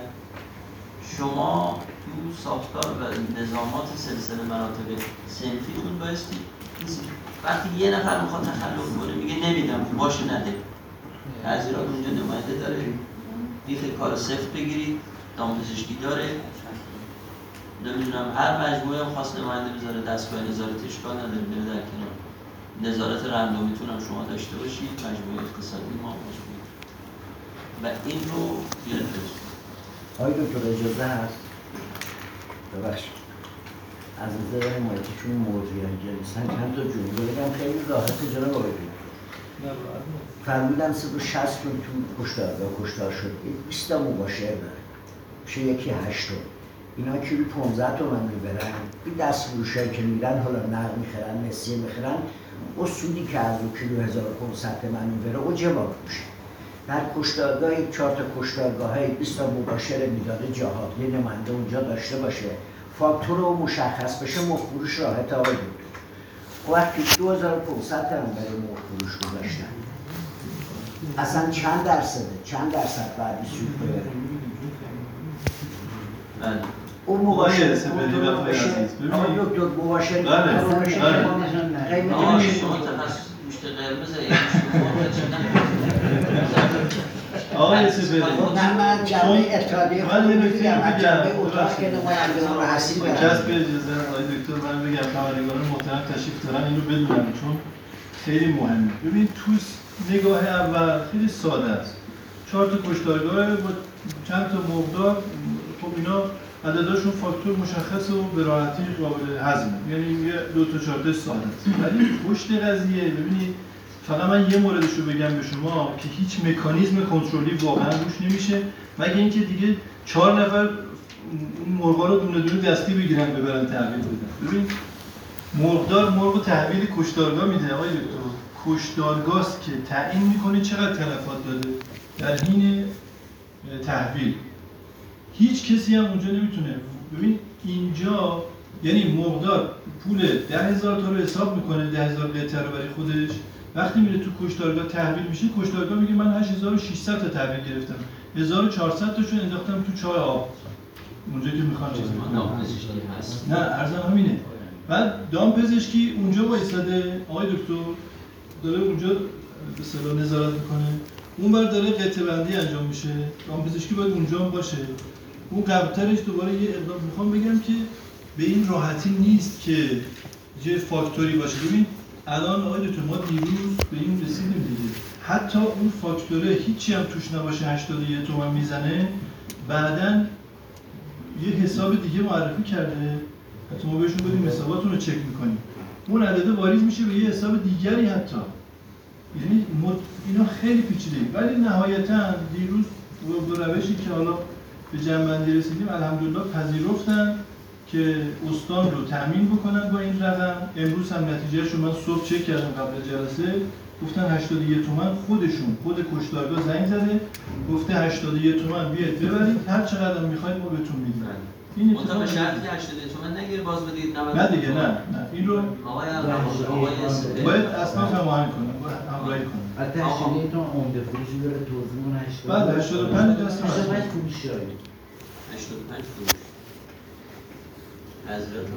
شما تو ساختار و نظامات سلسله مراتب صنفیتون بایستی وقتی یه نفر میخواد تخلف کنه میگه نمیدم باشه نده. تعزیرات اونجا نماینده داره بیخ کار صفر بگیرید دامپزشکی داره نمیدونم هر مجموعه هم خواست نماینده بذاره دستگاه نظارت اشکال نداره بره در کنار. نظارت رندومیتون هم شما داشته باشید مجموعه اقتصادی ما باشید و این رو بیارید برسید. آقای دکتر اجازه هست؟ ببخشید از نظر حمایتشون موضوعی جلسن چند تا جمله بگم خیلی راحت جناب آقای دکتر. فرمودن 160 تو کشتارگاه کشتار شد 20 تا مباشر داره میشه یکی 8 اینا کیلو 15 تومن میبرن این دست فروشایی که میرن حالا نقد میخرن نسیه میخرن و سودی که از رو کیلو 1500 تومن میبره او جواب میشه. در کشتارگاه 4 تا کشتارگاه های 20 تا مباشر میداد جهاد یه نماینده اونجا داشته باشه فاکتور رو مشخص بشه مفروش راحت آقای دکتر. وقتی 2500 تومن برای مفروش گذاشتن اصلا چند درصد بعدی سود ببره؟ اون مباشر آقای دکتر مباشر آقای سپهری من جمعه اتحادیه خود میگم از جمعه اتاق که نماینده اون رو حسیب برم کسب اجازه آقای دکتر من بگم خبرنگاران محترم تشریف دارن این رو بدونم چون خیلی مهمه. ببین تو نگاه اول خیلی ساده است 4 تا کشتارگاه با چند تا مقدار خب اینا عدداشون فاکتور مشخص و به راحتی قابل هضمه یعنی 2 تا 4 تا ساده است. ولی پشت قضیه ببینید فقط من یه موردش رو بگم به شما که هیچ مکانیزم کنترلی واقعا روش نمیشه مگه اینکه دیگه 4 نفر مرغا رو دونه دونه دستی بگیرن ببرن تحویل بدن. ببین مرغ تحویل کشتارگاه میده آقای دکتر کشتارگاه‌ست که تعیین میکنه چقدر تلفات داده در حین تحویل. هیچ کسی هم اونجا نمیتونه. ببین اینجا یعنی مرغدار پول 10,000 تا رو حساب میکنه 10,000 قطعه رو برای خودش وقتی میره تو کشتارگاه تحویل میشه کشتارگاه میگه من 8600 تا تحویل گرفتم 1400 تاشون انداختم تو چای آب اونجا که میخوان چیز کنن. نه ارزم همینه. بعد دامپزشکی اونجا وایساده آقای دکتر داره اونجا به اصطلاح نظارت میکنه اون بر داره قطعه بندی انجام میشه دامپزشکی باید اونجا هم باشه اون قبلترش دوباره یه اقدام میخوام بگم که به این راحتی نیست که یه فاکتوری باشه. ببین الان آقای دکتر ما دیروز به این رسیدیم دیگه حتی اون فاکتوره هیچی هم توش نباشه 81 تومن میزنه بعداً یه حساب دیگه معرفی کرده حتی ما بهشون بدیم حساباتون رو چک میکنیم اون عدده واریز میشه به یه حساب دیگری حتی یعنی اینا خیلی پیچیده ولی نهایتاً دیروز با روشی که حالا به جمع‌بندی رسیدیم الحمدلله پذیرفتن که استان رو تامین بکنن با این رقم. امروز هم نتیجهش رو من صبح چک کردم قبل جلسه گفتن 81 تومن خودشون خود کشتارگاه زنگ زده گفته 81 تومن بیاید ببرید هر چقدر میخواید ما بهتون میدیم. این اتفاق به شرطی 81 تومن نگیر باز بدید 90 نه دیگه نه این رو آقای باید اصلا هماهنگ کنن همراهی کنن. حتی 81 تومن عمده فروشی داره توزیعون 80 بعد 85 دست من 85 فروشی داره 85 فروش از رقم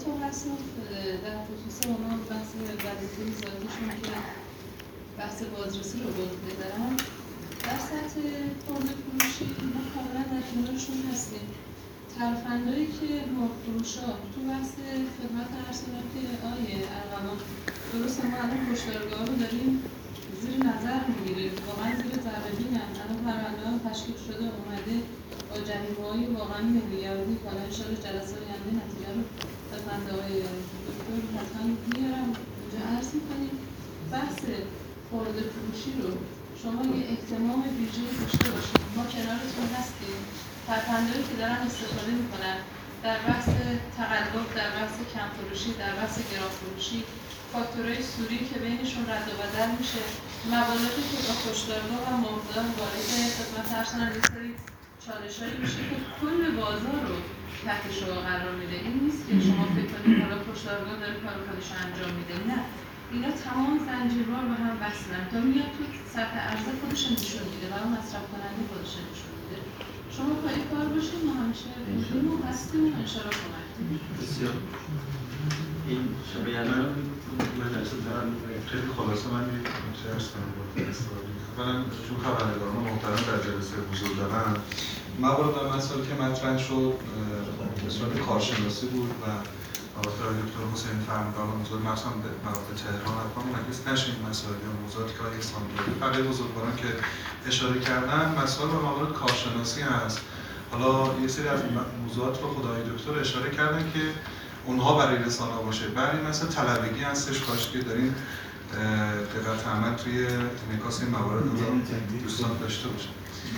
تا هستم در خصوص اونا بحث وظیفه ذاتیشون که بحث بازرسی رو بذارن در سطح خورده فروشی ما کاملا در کنارشون هستیم. ترفندایی که مرغ‌فروشا تو بحث خدمت ارسالات که آیه ارغوان درسته ما الان کشتارگاه رو داریم زیر نظر میگیریم، واقعا زیر ذره بینن. الان پرونده ها تشکیل شده اومده با جریمه‌های واقعا میلیاردی که حالا انشاءالله جلسه آینده نتیجه رو خدمت آقای دکتر حتما میارم اینجا عرض میکنیم. بحث خورده فروشی رو شما یه اهتمام ویژه‌ای داشته باشید، ما کنارتون هستیم. ترفندایی که دارن استفاده میکنن در بحث تقلب، در بحث کم فروشی، در بحث گران فروشی، فاکتورهای سوری که بینشون رد و بدل میشه، مبالغی که با کشتارگاه و مرغدار وارد خدمت ارسالن یه سری چالش‌هایی میشه که کل بازار رو تحت شعاع قرار میده. این نیست که شما فکر کنید حالا کشتارگاه داره کار خودش انجام میده، نه، اینا تمام زنجیروار به هم وصلن تا میاد تو سطح عرضه خودش نشون میده و اون مصرف کننده خودش نشون میده. شما پای کار باشید، ما همیشه بودیم و هستیم و انشاءالله کمک کنیم. بسیار این شبیه الان من خیلی خلاصه من یک نکته عرض کنم با استفاده. اولا چون خبرنگاران محترم در جلسه حضور دارن، موارد و مسائلی که مطرح شد به صورت کارشناسی بود و آقای دکتر حسین فرمانگار حضور مثلا مقاطع تهران حتما منعکس نشه این مسائل یا موضوعاتی که آقای سانداری بقیه بزرگواران که اشاره کردن مسائل و موارد کارشناسی هست. حالا یه سری از موضوعات رو خدای دکتر اشاره کردن که اونها برای رسانه باشه، برای مثلا طلبگی هستش، کاش که دارین دقت عمل توی انعکاس این موارد رو دوستان داشته باشن.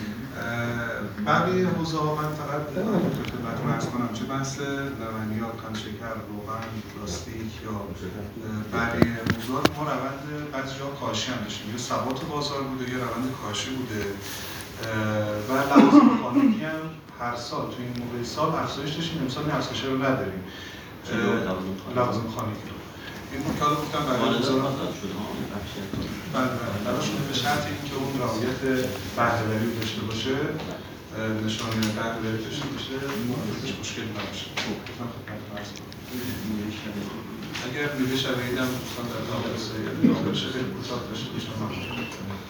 بقیه حوزه ها من فقط خدمتتون عرض کنم چه بحث لبنیات، کان شکر، روغن، پلاستیک یا بقیه موضوعات ما روند بعضی جا کاهشی هم داشتیم، یا ثبات بازار بوده یا روند کاهشی بوده و لوازم خانگی هم هر سال توی این موقع سال افزایش داشتیم، امسال این افزایش رو نداریم. لوازم خانگی این که حالا گفتم برای بزرگان براشون به شرط اینکه اون رعایت بهره‌وری رو داشته باشه، نشانه بهره‌وری داشته باشه، هیچ مشکلی نباشه. من خدمتتون عرض کنم. اگر میوه شبیه هم دوستان در داخل بشه خیلی کوتاه داشته باشم ممنون.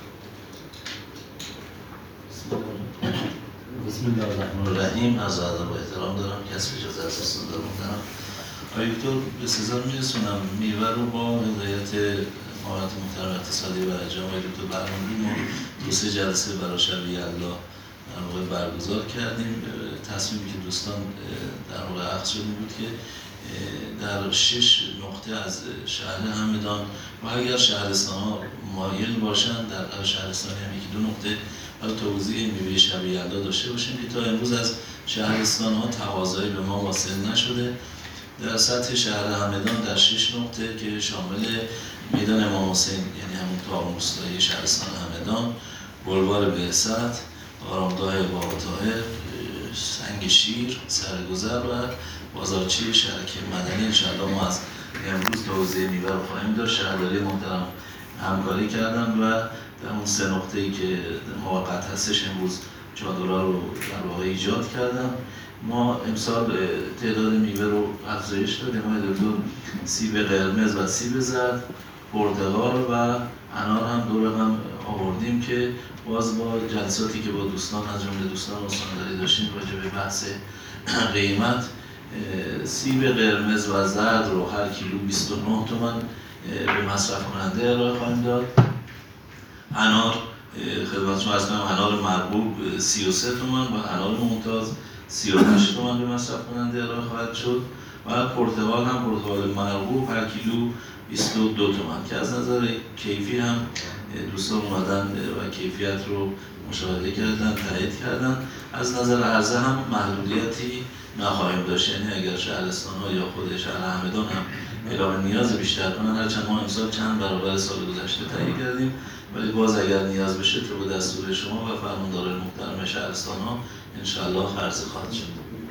بسم الله الرحمن الرحیم. از ادب و احترام دارم کسی اجازه از استفاده دارم. آقای دکتر به سزار میرسونم میوه رو با هدایت معاونت محترم اقتصادی و جامعه دکتر برنامه‌ای ما 2-3 جلسه برای شب یلدا در واقع برگزار کردیم. تصمیمی که دوستان در واقع اخذ شده بود که در 6 نقطه از شهر همدان و اگر شهرستان‌ها مایل باشن در شهرستانی هم 1-2 نقطه برای توزیع میوه شب یلدا داشته باشیم که تا امروز از شهرستان‌ها تقاضایی به ما واصل نشده. در سطح شهر همدان در 6 نقطه که شامل میدان امام حسین یعنی همون طاقم روستایی شهرستان همدان، بلوار بهست، آرامگاه بابا طاهر، سنگ شیر، سرگذر و بازارچی شرک مدنی. انشاءالله ما از امروز توزیع میوه رو خواهیم داشت. شهرداری محترم همکاری کردن و در اون 3 نقطه‌ای که موقت هستش امروز چادرها رو در واقع ایجاد کردن. ما امسال تعداد میوه رو افزایش دادیم. ما دکتر سیب قرمز و سیب زرد، پرتقال و انار هم دور هم آوردیم که باز با جلساتی که با دوستان از جمله دوستان استانداری داشتیم راجع به بحث قیمت، سیب قرمز و زرد رو هر کیلو 29 تومان به مصرف کننده ارائه خواهیم داد. انار خدمتتون عرض کنم انار مرغوب 33 تومان و انار ممتاز 38 تومان به مصرف کننده ارائه خواهد شد و پرتقال هم پرتقال مرغوب هر کیلو 22 تومان که از نظر کیفی هم دوستان اومدن و کیفیت رو مشاهده کردن، تایید کردن. از نظر عرضه هم محدودیتی نخواهیم داشت، یعنی اگر شهرستان‌ها یا خود شهر همدان هم اعلام نیاز بیشتر کنن، هرچند ما امسال چند برابر سال گذشته تایید کردیم، ولی باز اگر نیاز بشه تو به دستور شما و فرمانداران محترم شهرستان‌ها انشاءالله عرضه خواهد شد.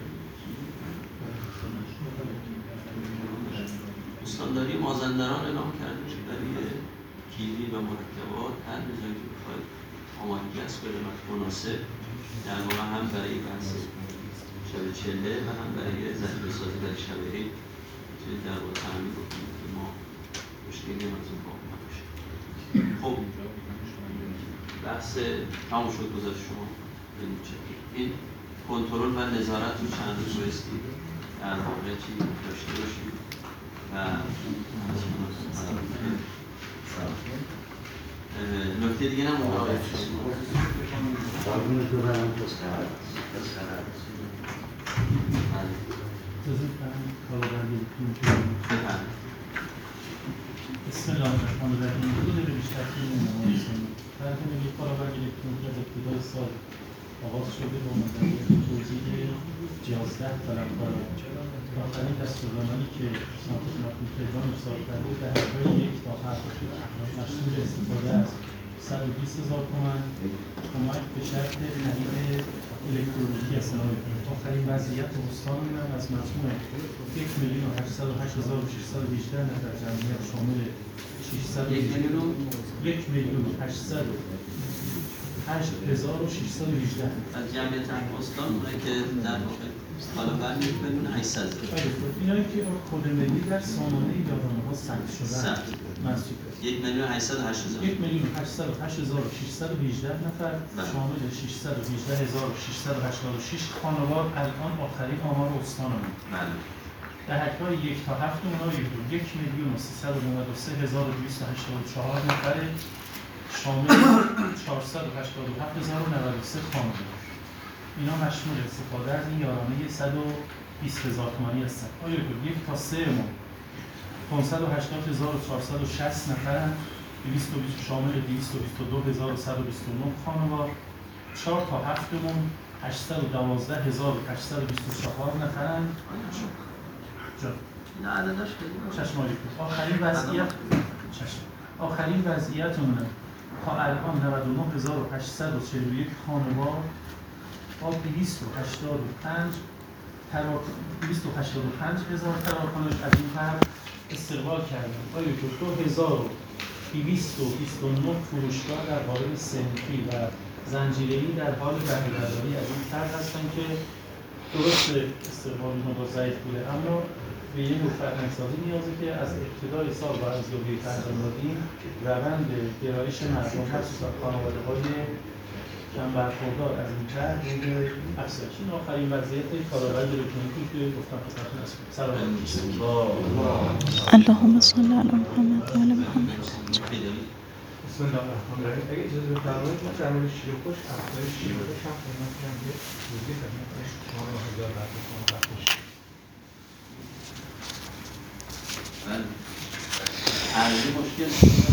استانداری مازندران اعلام کرده که برای کیوی و مرکبات هر جایی که بخواید آمادگی است به قیمت مناسب، در واقع هم برای بحث شب چله و هم برای ذخیره‌سازی در شب عید مشکلی هم از اون باقی نباشه. خب بحث تمام شد. گذاشت شما این کنترل و نظارت رو چند روز بایستی در واقع چی داشته باشید و نکته دیگه هم مراقب شد. بسم الله الرحمن الرحیم. دو دقیقه بیشتر طول نمی‌کشه. در مورد کارآمد الکترونیکی از ابتدای سال آغاز شده با مدت توزیع 11 طلبکار. آخرین دستورالعملی که سمت خدمتتون تهران ارسال کرده در حدود 1 تا 7 مشمول استفاده از 120,000 تومان کمک به شرط خرید الکترونیکی از صنایع. آخرین وضعیت استان من از مجموع 1,808,618 نفر جمعیت شامل 1,808,618 از جمعیت استان اونایی که در واقع حالا برمی 1,800,000 اینایی که کد ملی در سامانه یارانه‌ها ثبت شدن منصوب 1,808,618 نفر شامل 618,686 خانوار الان آخرین آمار استانمون. بله. دهک‌های 1 تا 7 اونایی 1,393,284 نفر شامل 487,093 خانوار. اینا مشمول استفاده از این یارانه 120,000 تومانی هستن. آیا 1 تا 3 ما 580,460 نفرن، 220 شامل 222,129 خانوار. 4 تا 7 مون 812,824 نفرن. نه عددش چشمالی آخرین وضعیتمونه تا الان 99,841 خانوار با 285,000 تراکنش از این طرف استقبال کردن. آیا که 2,229 فروشگاه در قالب صنفی و زنجیره‌ای در حال بهره‌برداری از این طرح هستن که درست استقبال مقدار ضعیف بوده، اما به یه نوع فرهنگ‌سازی نیازه که از ابتدای سال با ارزیابی فرزند دادیم روند گرایش مردم مخصوصا خانواده‌های کم برخوردار از این طرح روی افزایش. این آخرین وضعیت کارآمد الکترونیکی که گفتم خدمتتون هست. سلام علیکم. اللهم صل علی محمد و آل محمد. بسم الله الرحمن الرحیم. اگه اجازه بفرمایید ما در مورد شیرخوش افزایش شیرخوش هم خدمت کنم که توضیح خدمت شما رو هزار برد کنم بخش. عرضی مشکل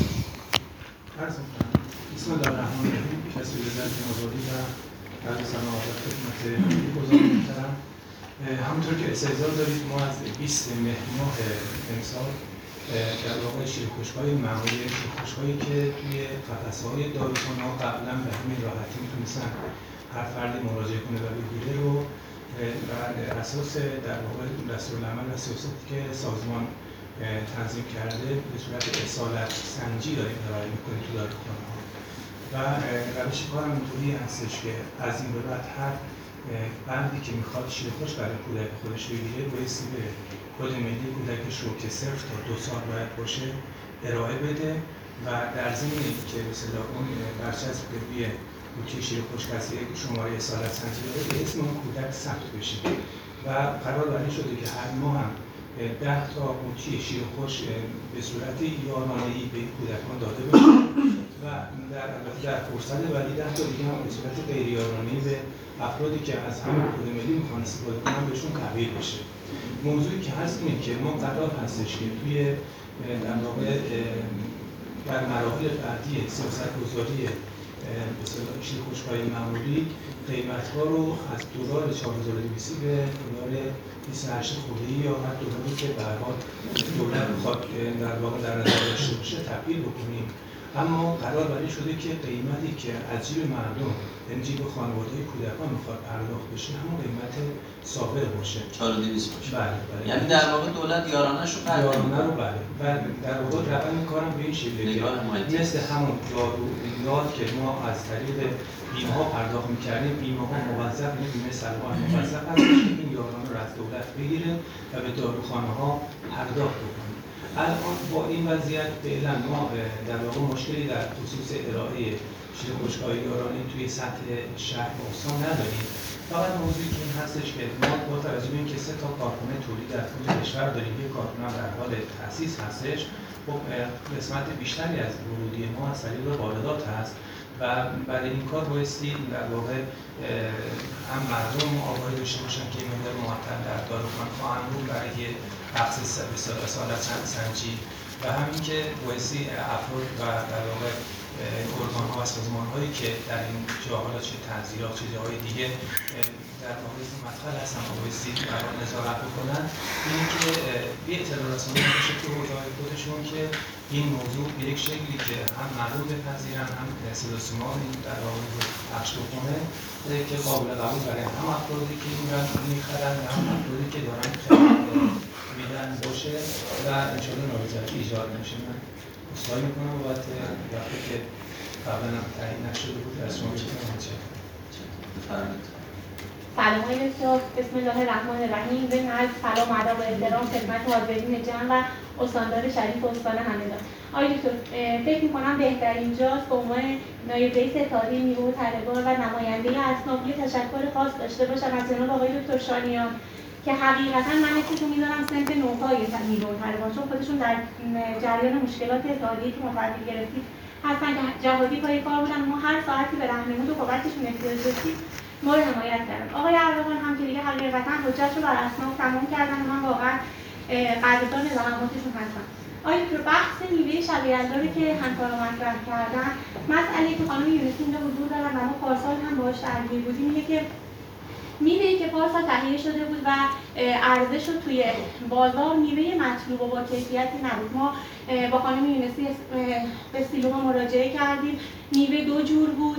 بسم الله الرحمن الرحیم. کسی رضایت آزادی و عرض سلام و خدمت گزارش می‌کنم. همونطور که استحضار دارید ما از 20 مهر ماه امسال در واقع شیرخوش‌های معمولی، شیرخوش‌هایی که توی قفسه‌های داروخانه‌ها قبلا به همین راحتی میتونستن هر فردی مراجعه کنه و بگیره رو بر اساس در واقع دستورالعمل و سیاستی که سازمان تنظیم کرده به صورت اصالت سنجی داریم ارائه می‌کنیم تو داروخانه‌ها و روش کارم اینطوری هستش که از این به بعد هر فردی که میخواد شیرخوش برای کودک خودش بگیره بایستی به کد ملی کودکش رو که 0 تا 2 سال باید باشه ارائه بده و در ضمن که به اصطلاح اون برچسب که روی قوطی شیرخوش کسی شماره اصالت سنجی داره به اسم اون کودک ثبت بشه و قرار بر این شده که هر ماه هم 10 تا قوطی شیرخوش به صورت یارانه‌ای به کودکان داده بشه و در فرصت ولی 10 تا دیگه هم به صورت غیر یارانه‌ای به افرادی که از همین کد ملی میخوان استفاده کنن بهشون تحویل بشه. موضوعی که هست اینه که ما قرار هستش که توی در واقع در مراحل بعدی سیاست‌گذاری به اصطلاح شیرخوش‌های معمولی قیمت‌ها رو از دلار 4200 به دلار 28 خرده‌ای یا هر دلاری که به هر حال دولت می‌خواد در واقع در نظر داشته باشه تبدیل بکنیم. اما قرار بر این شده که قیمتی که از جیب مردم یعنی جیب خانواده‌های کودکان میخواد پرداخت بشه همون قیمت ثابت باشه 4200 باشه. بله. یعنی در واقع دولت یارانه‌ش رو قرار یارانه رو بله و در واقع روند کارم به این شکله که مثل همون یاد که ما از طریق بیمه ها پرداخت می‌کردیم بیمه ها موظف بیمه سلامت موظف هست که این یارانه رو از دولت بگیره و به داروخانه‌ها پرداخت بکنه. الان با این وضعیت فعلا ما در واقع مشکلی در خصوص ارائه شیر خشک‌آیارانی توی سطح شهر و استان نداریم. فقط موضوعی که این هستش که ما با توجه به اینکه 3 تا کارخانه تولید در طول کشور داریم، یک کارخانه در حال تأسیس هستش، خب قسمت بیشتری از ورودی ما از طریق واردات هست و برای این کار بایستی در واقع هم مردم آگاهی داشته باشن که این مقدار معطل در داروخانه خواهند بود برای بخش اصالت سنجی و همین که بایستی افراد و در واقع ارگان‌ها و سازمان‌هایی که در این جاها چه تنظیرات چه جاهای دیگه در واقع مدخل هستن و بایستی برای نظارت بکنن، این که به اطلاع رسانی بشه تو حوزه‌های خودشون که این موضوع به یک شکلی که هم مردم بپذیرن، هم صدا و سیما در واقع پخش بکنه که قابل قبول برای هم افرادی که این رو می‌خرن و هم افرادی که دارن میدن باشه و انشاءالله نارضایتی ایجاد نشه. من اصلاحی میکنم بابت وقتی که قبلا هم تعیین نشده بود از شما میکنم چه بفرمایید. سلام های دکتر، بسم الله الرحمن الرحیم. به عرض سلام ادب و احترام خدمت حاضرین جمع و استاندار شریف استان همدان. آقای دکتر، فکر میکنم بهترین جاست به عنوان نایب رئیس اتحادیه نیرو طلبکار و نماینده اصناف یه تشکر خاص داشته باشم از جناب آقای دکتر شانیان که حقیقتا من اسمشون میذارم صنف نوپای نیرو طلبکار، چون خودشون در جریان مشکلات اتحادیه که مفرد گرفتید هستن که جهادی پای کار بودن. ما هر ساعتی به راهنمود و کمکشون احتیاج داشتیم ما رو حمایت کردن. آقای اردوان هم که دیگه حقیقتا حجت رو بر اصناف تمام کردن و من واقعا قدردان زحماتشون هستم. آقای دکتر، بحث میوه شب یلدایی که همکارا مطرح کردن، مسئله که خانم یونسی اینجا حضور دارن و ما پارسال هم باهاش درگیر بودیم، اینه که میوه‌ای که پارسال تهیه شده بود و عرضه شد توی بازار میوه مطلوب و با کیفیتی نبود. ما با خانم یونسی به سیلوها مراجعه کردیم، میوه 2 جور بود،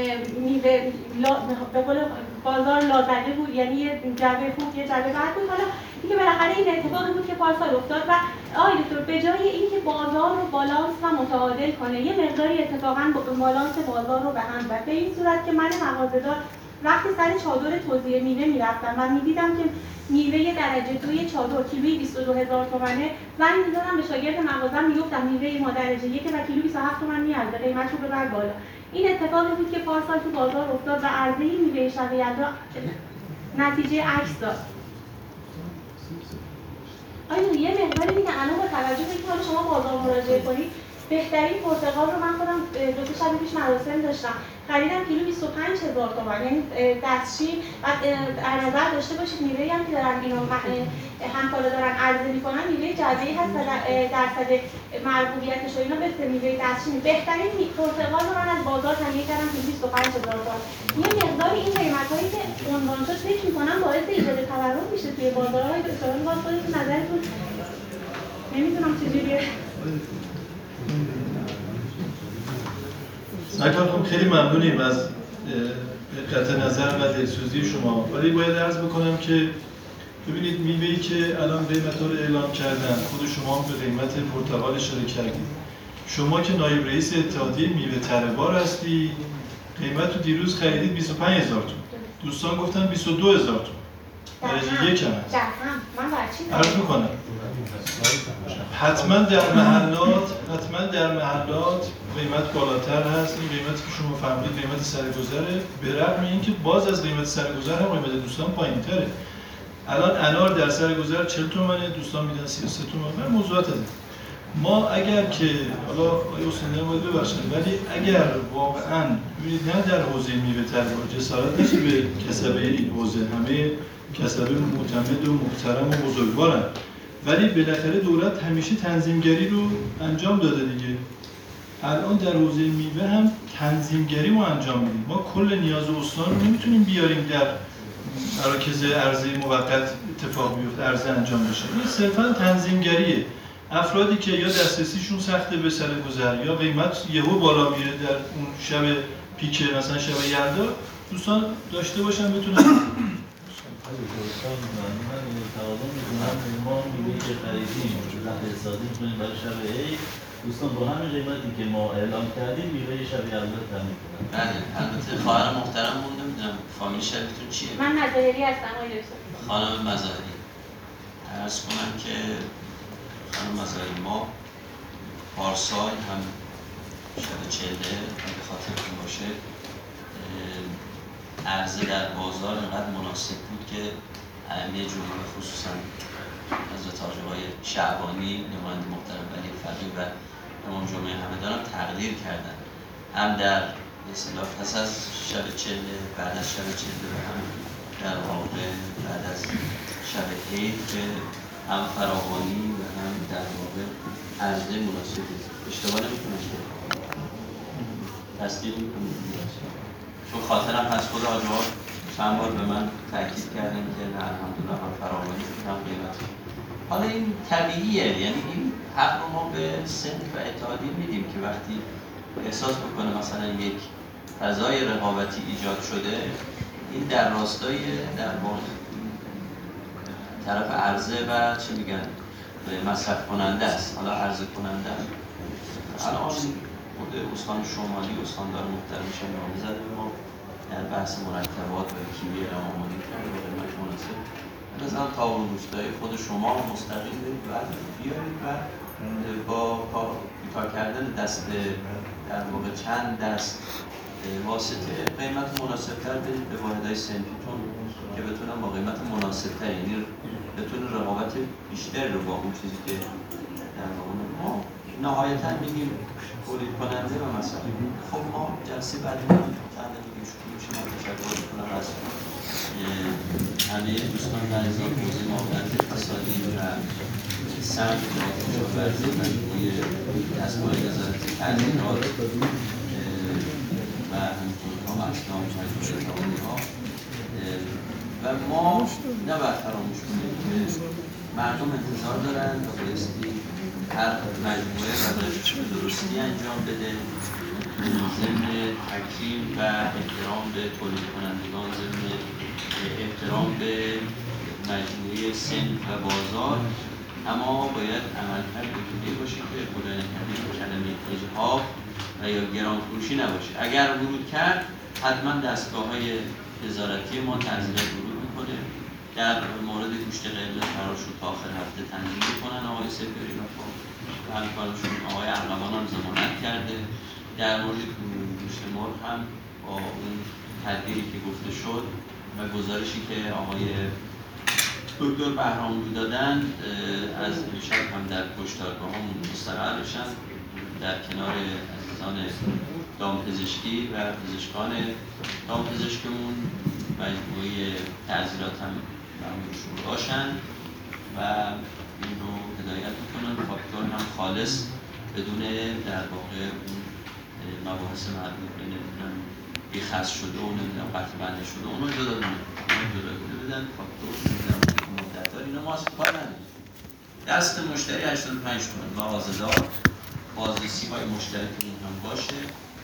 میوه به قول بازار لازده بود، یعنی یه جعبه خوب یه جعبه بد بود. حالا دیگه بالاخره این اتفاقی بود که پارسال افتاد و آقای دکتر به جای اینکه بازار رو بالانس و متعادل کنه یه مقداری اتفاقا بالانس بازار رو به هم زد، به این صورت که من مغازه‌دار وقتی سر چادر توزیع میوه میرفتم و میدیدم که میوه درجه 2 چادر کیلویی 22000 تومانه، زنگ می‌زدم به شاگرد مغازه‌م میگفتم میوه ما درجه 1 و کیلو 27 تومن میارزه، قیمت رو ببر بالا. این اتفاقی بود که پارسال تو بازار افتاد و عرضه میوه شب یلدا نتیجه عکس داد. آیا یه مقداری دیگه الان با توجه به اینکه شما بازار مراجعه کنید، بهترین پرتقال رو من خودم 2 شب پیش مراسم داشتم، خریدم کیلو 25000 تومان، یعنی دستشی. و در نظر داشته باشید میوه‌ای هم که دارن اینو همکارا دارن عرضه میکنن میوه جعبه‌ای هست و درصد مرغوبیتش و اینا مثل میوه دستشی. بهترین پرتقال رو من از بازار تهیه کردم کیلو 25000 تومان. یه مقدار این قیمتایی که عنوان شد فکر می‌کنم باعث ایجاد تورم میشه توی بازارهای دکتران. باز خودتون نظرتون نمیدونم چجوریه. سرکار خیلی ممنونیم از قطع نظر و دلسوزی شما، ولی باید عرض بکنم که ببینید میوه‌ای که الان قیمت‌ها رو اعلام کردن، خود شما به قیمت پرتقال اشاره کردید. شما که نایب رئیس اتحادیه میوه تره‌بار هستی، قیمت رو دیروز خریدید 25000 تومان. دوستان گفتن 22000 تومان. درجه 1 هم هست. عرض میکنم حتما در محلات قیمت بالاتر هست. این قیمتی که شما فهمید قیمت سرگذره، به رغم اینکه باز از قیمت سرگذر هم قیمت دوستان پایین‌تره. الان انار در سرگذر 40 تومانه، دوستان میدن 33 تومان. من موضوعات هست. ما اگر که حالا آقای حسینی باید ببخشید، ولی اگر واقعا ببینید نه در حوزه میوه تره‌بار جسارت نشه به کسبه این حوزه، همه کسبه معتمد و محترم و بزرگوارن، ولی بالاخره دولت همیشه تنظیمگری رو انجام داده دیگه. الان در حوزه میوه هم تنظیمگری ما انجام میدیم. ما کل نیاز استان رو نمیتونیم بیاریم در مراکز عرضه موقت اتفاق بیفته، عرضه انجام بشه. این صرفا تنظیمگریه. افرادی که یا دسترسیشون سخته به سرگذر یا قیمت یهو بالا میره در اون شب پیک، مثلا شب یلدا، دوستان داشته باشن بتونن ما میوه‌ای که خریدیم اقتصادی کنیم برای شب عید، دوستان با همین قیمتی که ما اعلام کردیم میوه شب یلدا تامین کنن. بله، البته خواهر محترممون نمیدونم فامیل شریفتون چیه؟ من مظاهری هستم آقای دکتر. خانم مظاهری. عرض کنم که خانم مسائل ما پارسال هم شب چله به خاطر که باشه عرضه در بازار اینقدر مناسب بود که ائمه جمهور خصوصا حضرت حاج آقای شعبانی نماینده محترم ولی فقیه و امام جمعه همدان هم تقدیر کردن، هم در اصطلاح پس از شب چله، بعد از شب چله و هم در واقع بعد از شب عید که هم فراوانی و هم در واقع عرضه مناسبی. اشتباه نمی‌کنم که تصدیق می‌کنم چون خاطرم هست خود حاج آقا چند بار به من تاکید کردن که نه الحمدلله هم فراوانی هم قیمت. حالا این طبیعیه، یعنی این حق رو ما به صنف و اتحادیه میدیم که وقتی احساس بکنه مثلا یک فضای رقابتی ایجاد شده، این در راستای در واقع طرف عرضه و چه میگن مصرف کننده است. حالا عرضه کننده الان خود استان شمالی استاندار محترمش هم نامه زده ما در بحث مرکبات و کیمیای آماده کرده به قیمت مناسب. مثلا تا اون روستای خود شما مستقیم برید و بیارید و با کوتاه کردن دست در واقع چند دست واسطه قیمت مناسب‌تر بدید به واحدهای صنفیتون که بتونن با قیمت مناسب‌تر، یعنی بتونه رقابت بیشتر رو با اون چیزی که در واقع ما نهایتاً میگیم تولید کننده و مصرف. خب ما جلسه بعدی چند میگیم شما تشکر می‌کنم از همه دوستان در ازای حوزه معاونت اقتصادی و سمت کشاورزی و مجموعه دستگاه نظارت تعدیلات و همینطور ها اسنام ها و ما نباید فراموش کنیم که مردم انتظار دارن و بایستی هر مجموعه وظایفش به درستی انجام بده ضمن تکریم و احترام به تولید کنندگان، ضمن احترام به مجموعه صنف و بازار، اما باید عملکرد به‌گونه‌ای باشه که خدای نکرده کلمه اجحاف و یا گرانفروشی نباشه. اگر ورود کرد حتما دستگاه‌های نظارتی ما تنظیمات ورود میکنه. در مورد گوشت قرمز قرار شد تا آخر هفته تنظیم میکنن آقای سپری و همکارشون آقای ارغوان هم ضمانت کرده. در مورد گوشت مرغ هم با اون تدبیری که گفته شد و گزارشی که آقای دکتر بهراملو دادن از امشب هم در کشتارگاه همون مستقر بشن در کنار عزیزان دامپزشکی و پزشکان دامپزشکمون مجموعه تعزیرات هم برامونشون باشن و این رو هدایت میکنن. فاکتور هم خالص بدون در واقع اون مباحث مربوط به نمیدونم بیخص شده و نمیدونم قطع بنده شده اونو جدا بدن. فاکتور مدتدار اینا ما از کار نداریم. دست مشتری 85 تومن مغازه‌دار بازرسی های مشترکمون هم باشه.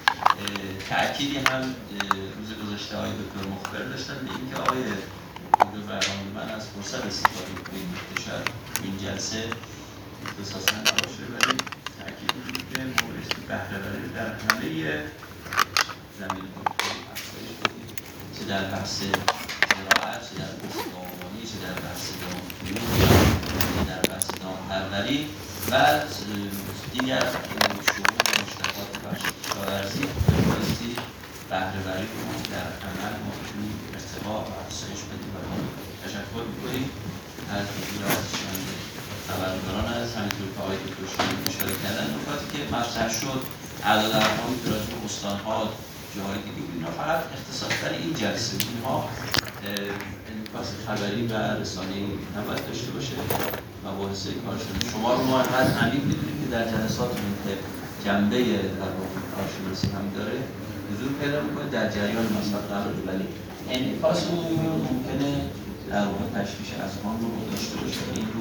تأکیدی هم روز گذشته های دکتر مخبر داشتن به اینکه آقای دکتر بهراملو من از فرصت استفاده کنیم که شاید این جلسه اختصاصا نباشه، ولی تأکید می‌کنیم که ما بایستی بهره‌وری در همه زمینه‌ها افزایش بدیم، چه در بحث زراعت، چه در بحث باغبانی، چه در بحث دامپزشکی، چه در بحث دامپروری و دیگر شؤون مشتقات بخش کشاورزی. بایستی بهره‌وری رو در عمل ما بتونیم ارتقا و افزایش بدیم و تشکر می‌کنیم از وزارتشان خبرنگاران از همینطور که آقای دکتر شایان اشاره کردن نکاتی که مطرح شد اعداد ارقامی که راجع به استان‌ها جاهای دیگه اینا فقط اختصاص در این جلسه اینها انعکاس خبری و رسانه‌ای نباید داشته باشه و مباحثه کارشون شما رو ما انقدر عمیق می‌دونیم که در جلساتمون که جنبه در واقع کارشناسی هم داره حضور پیدا می‌کنه در جریان مسائل قرار بگیره، ولی انعکاس اون ممکنه در واقع تشویش اذهان رو داشته باشه. این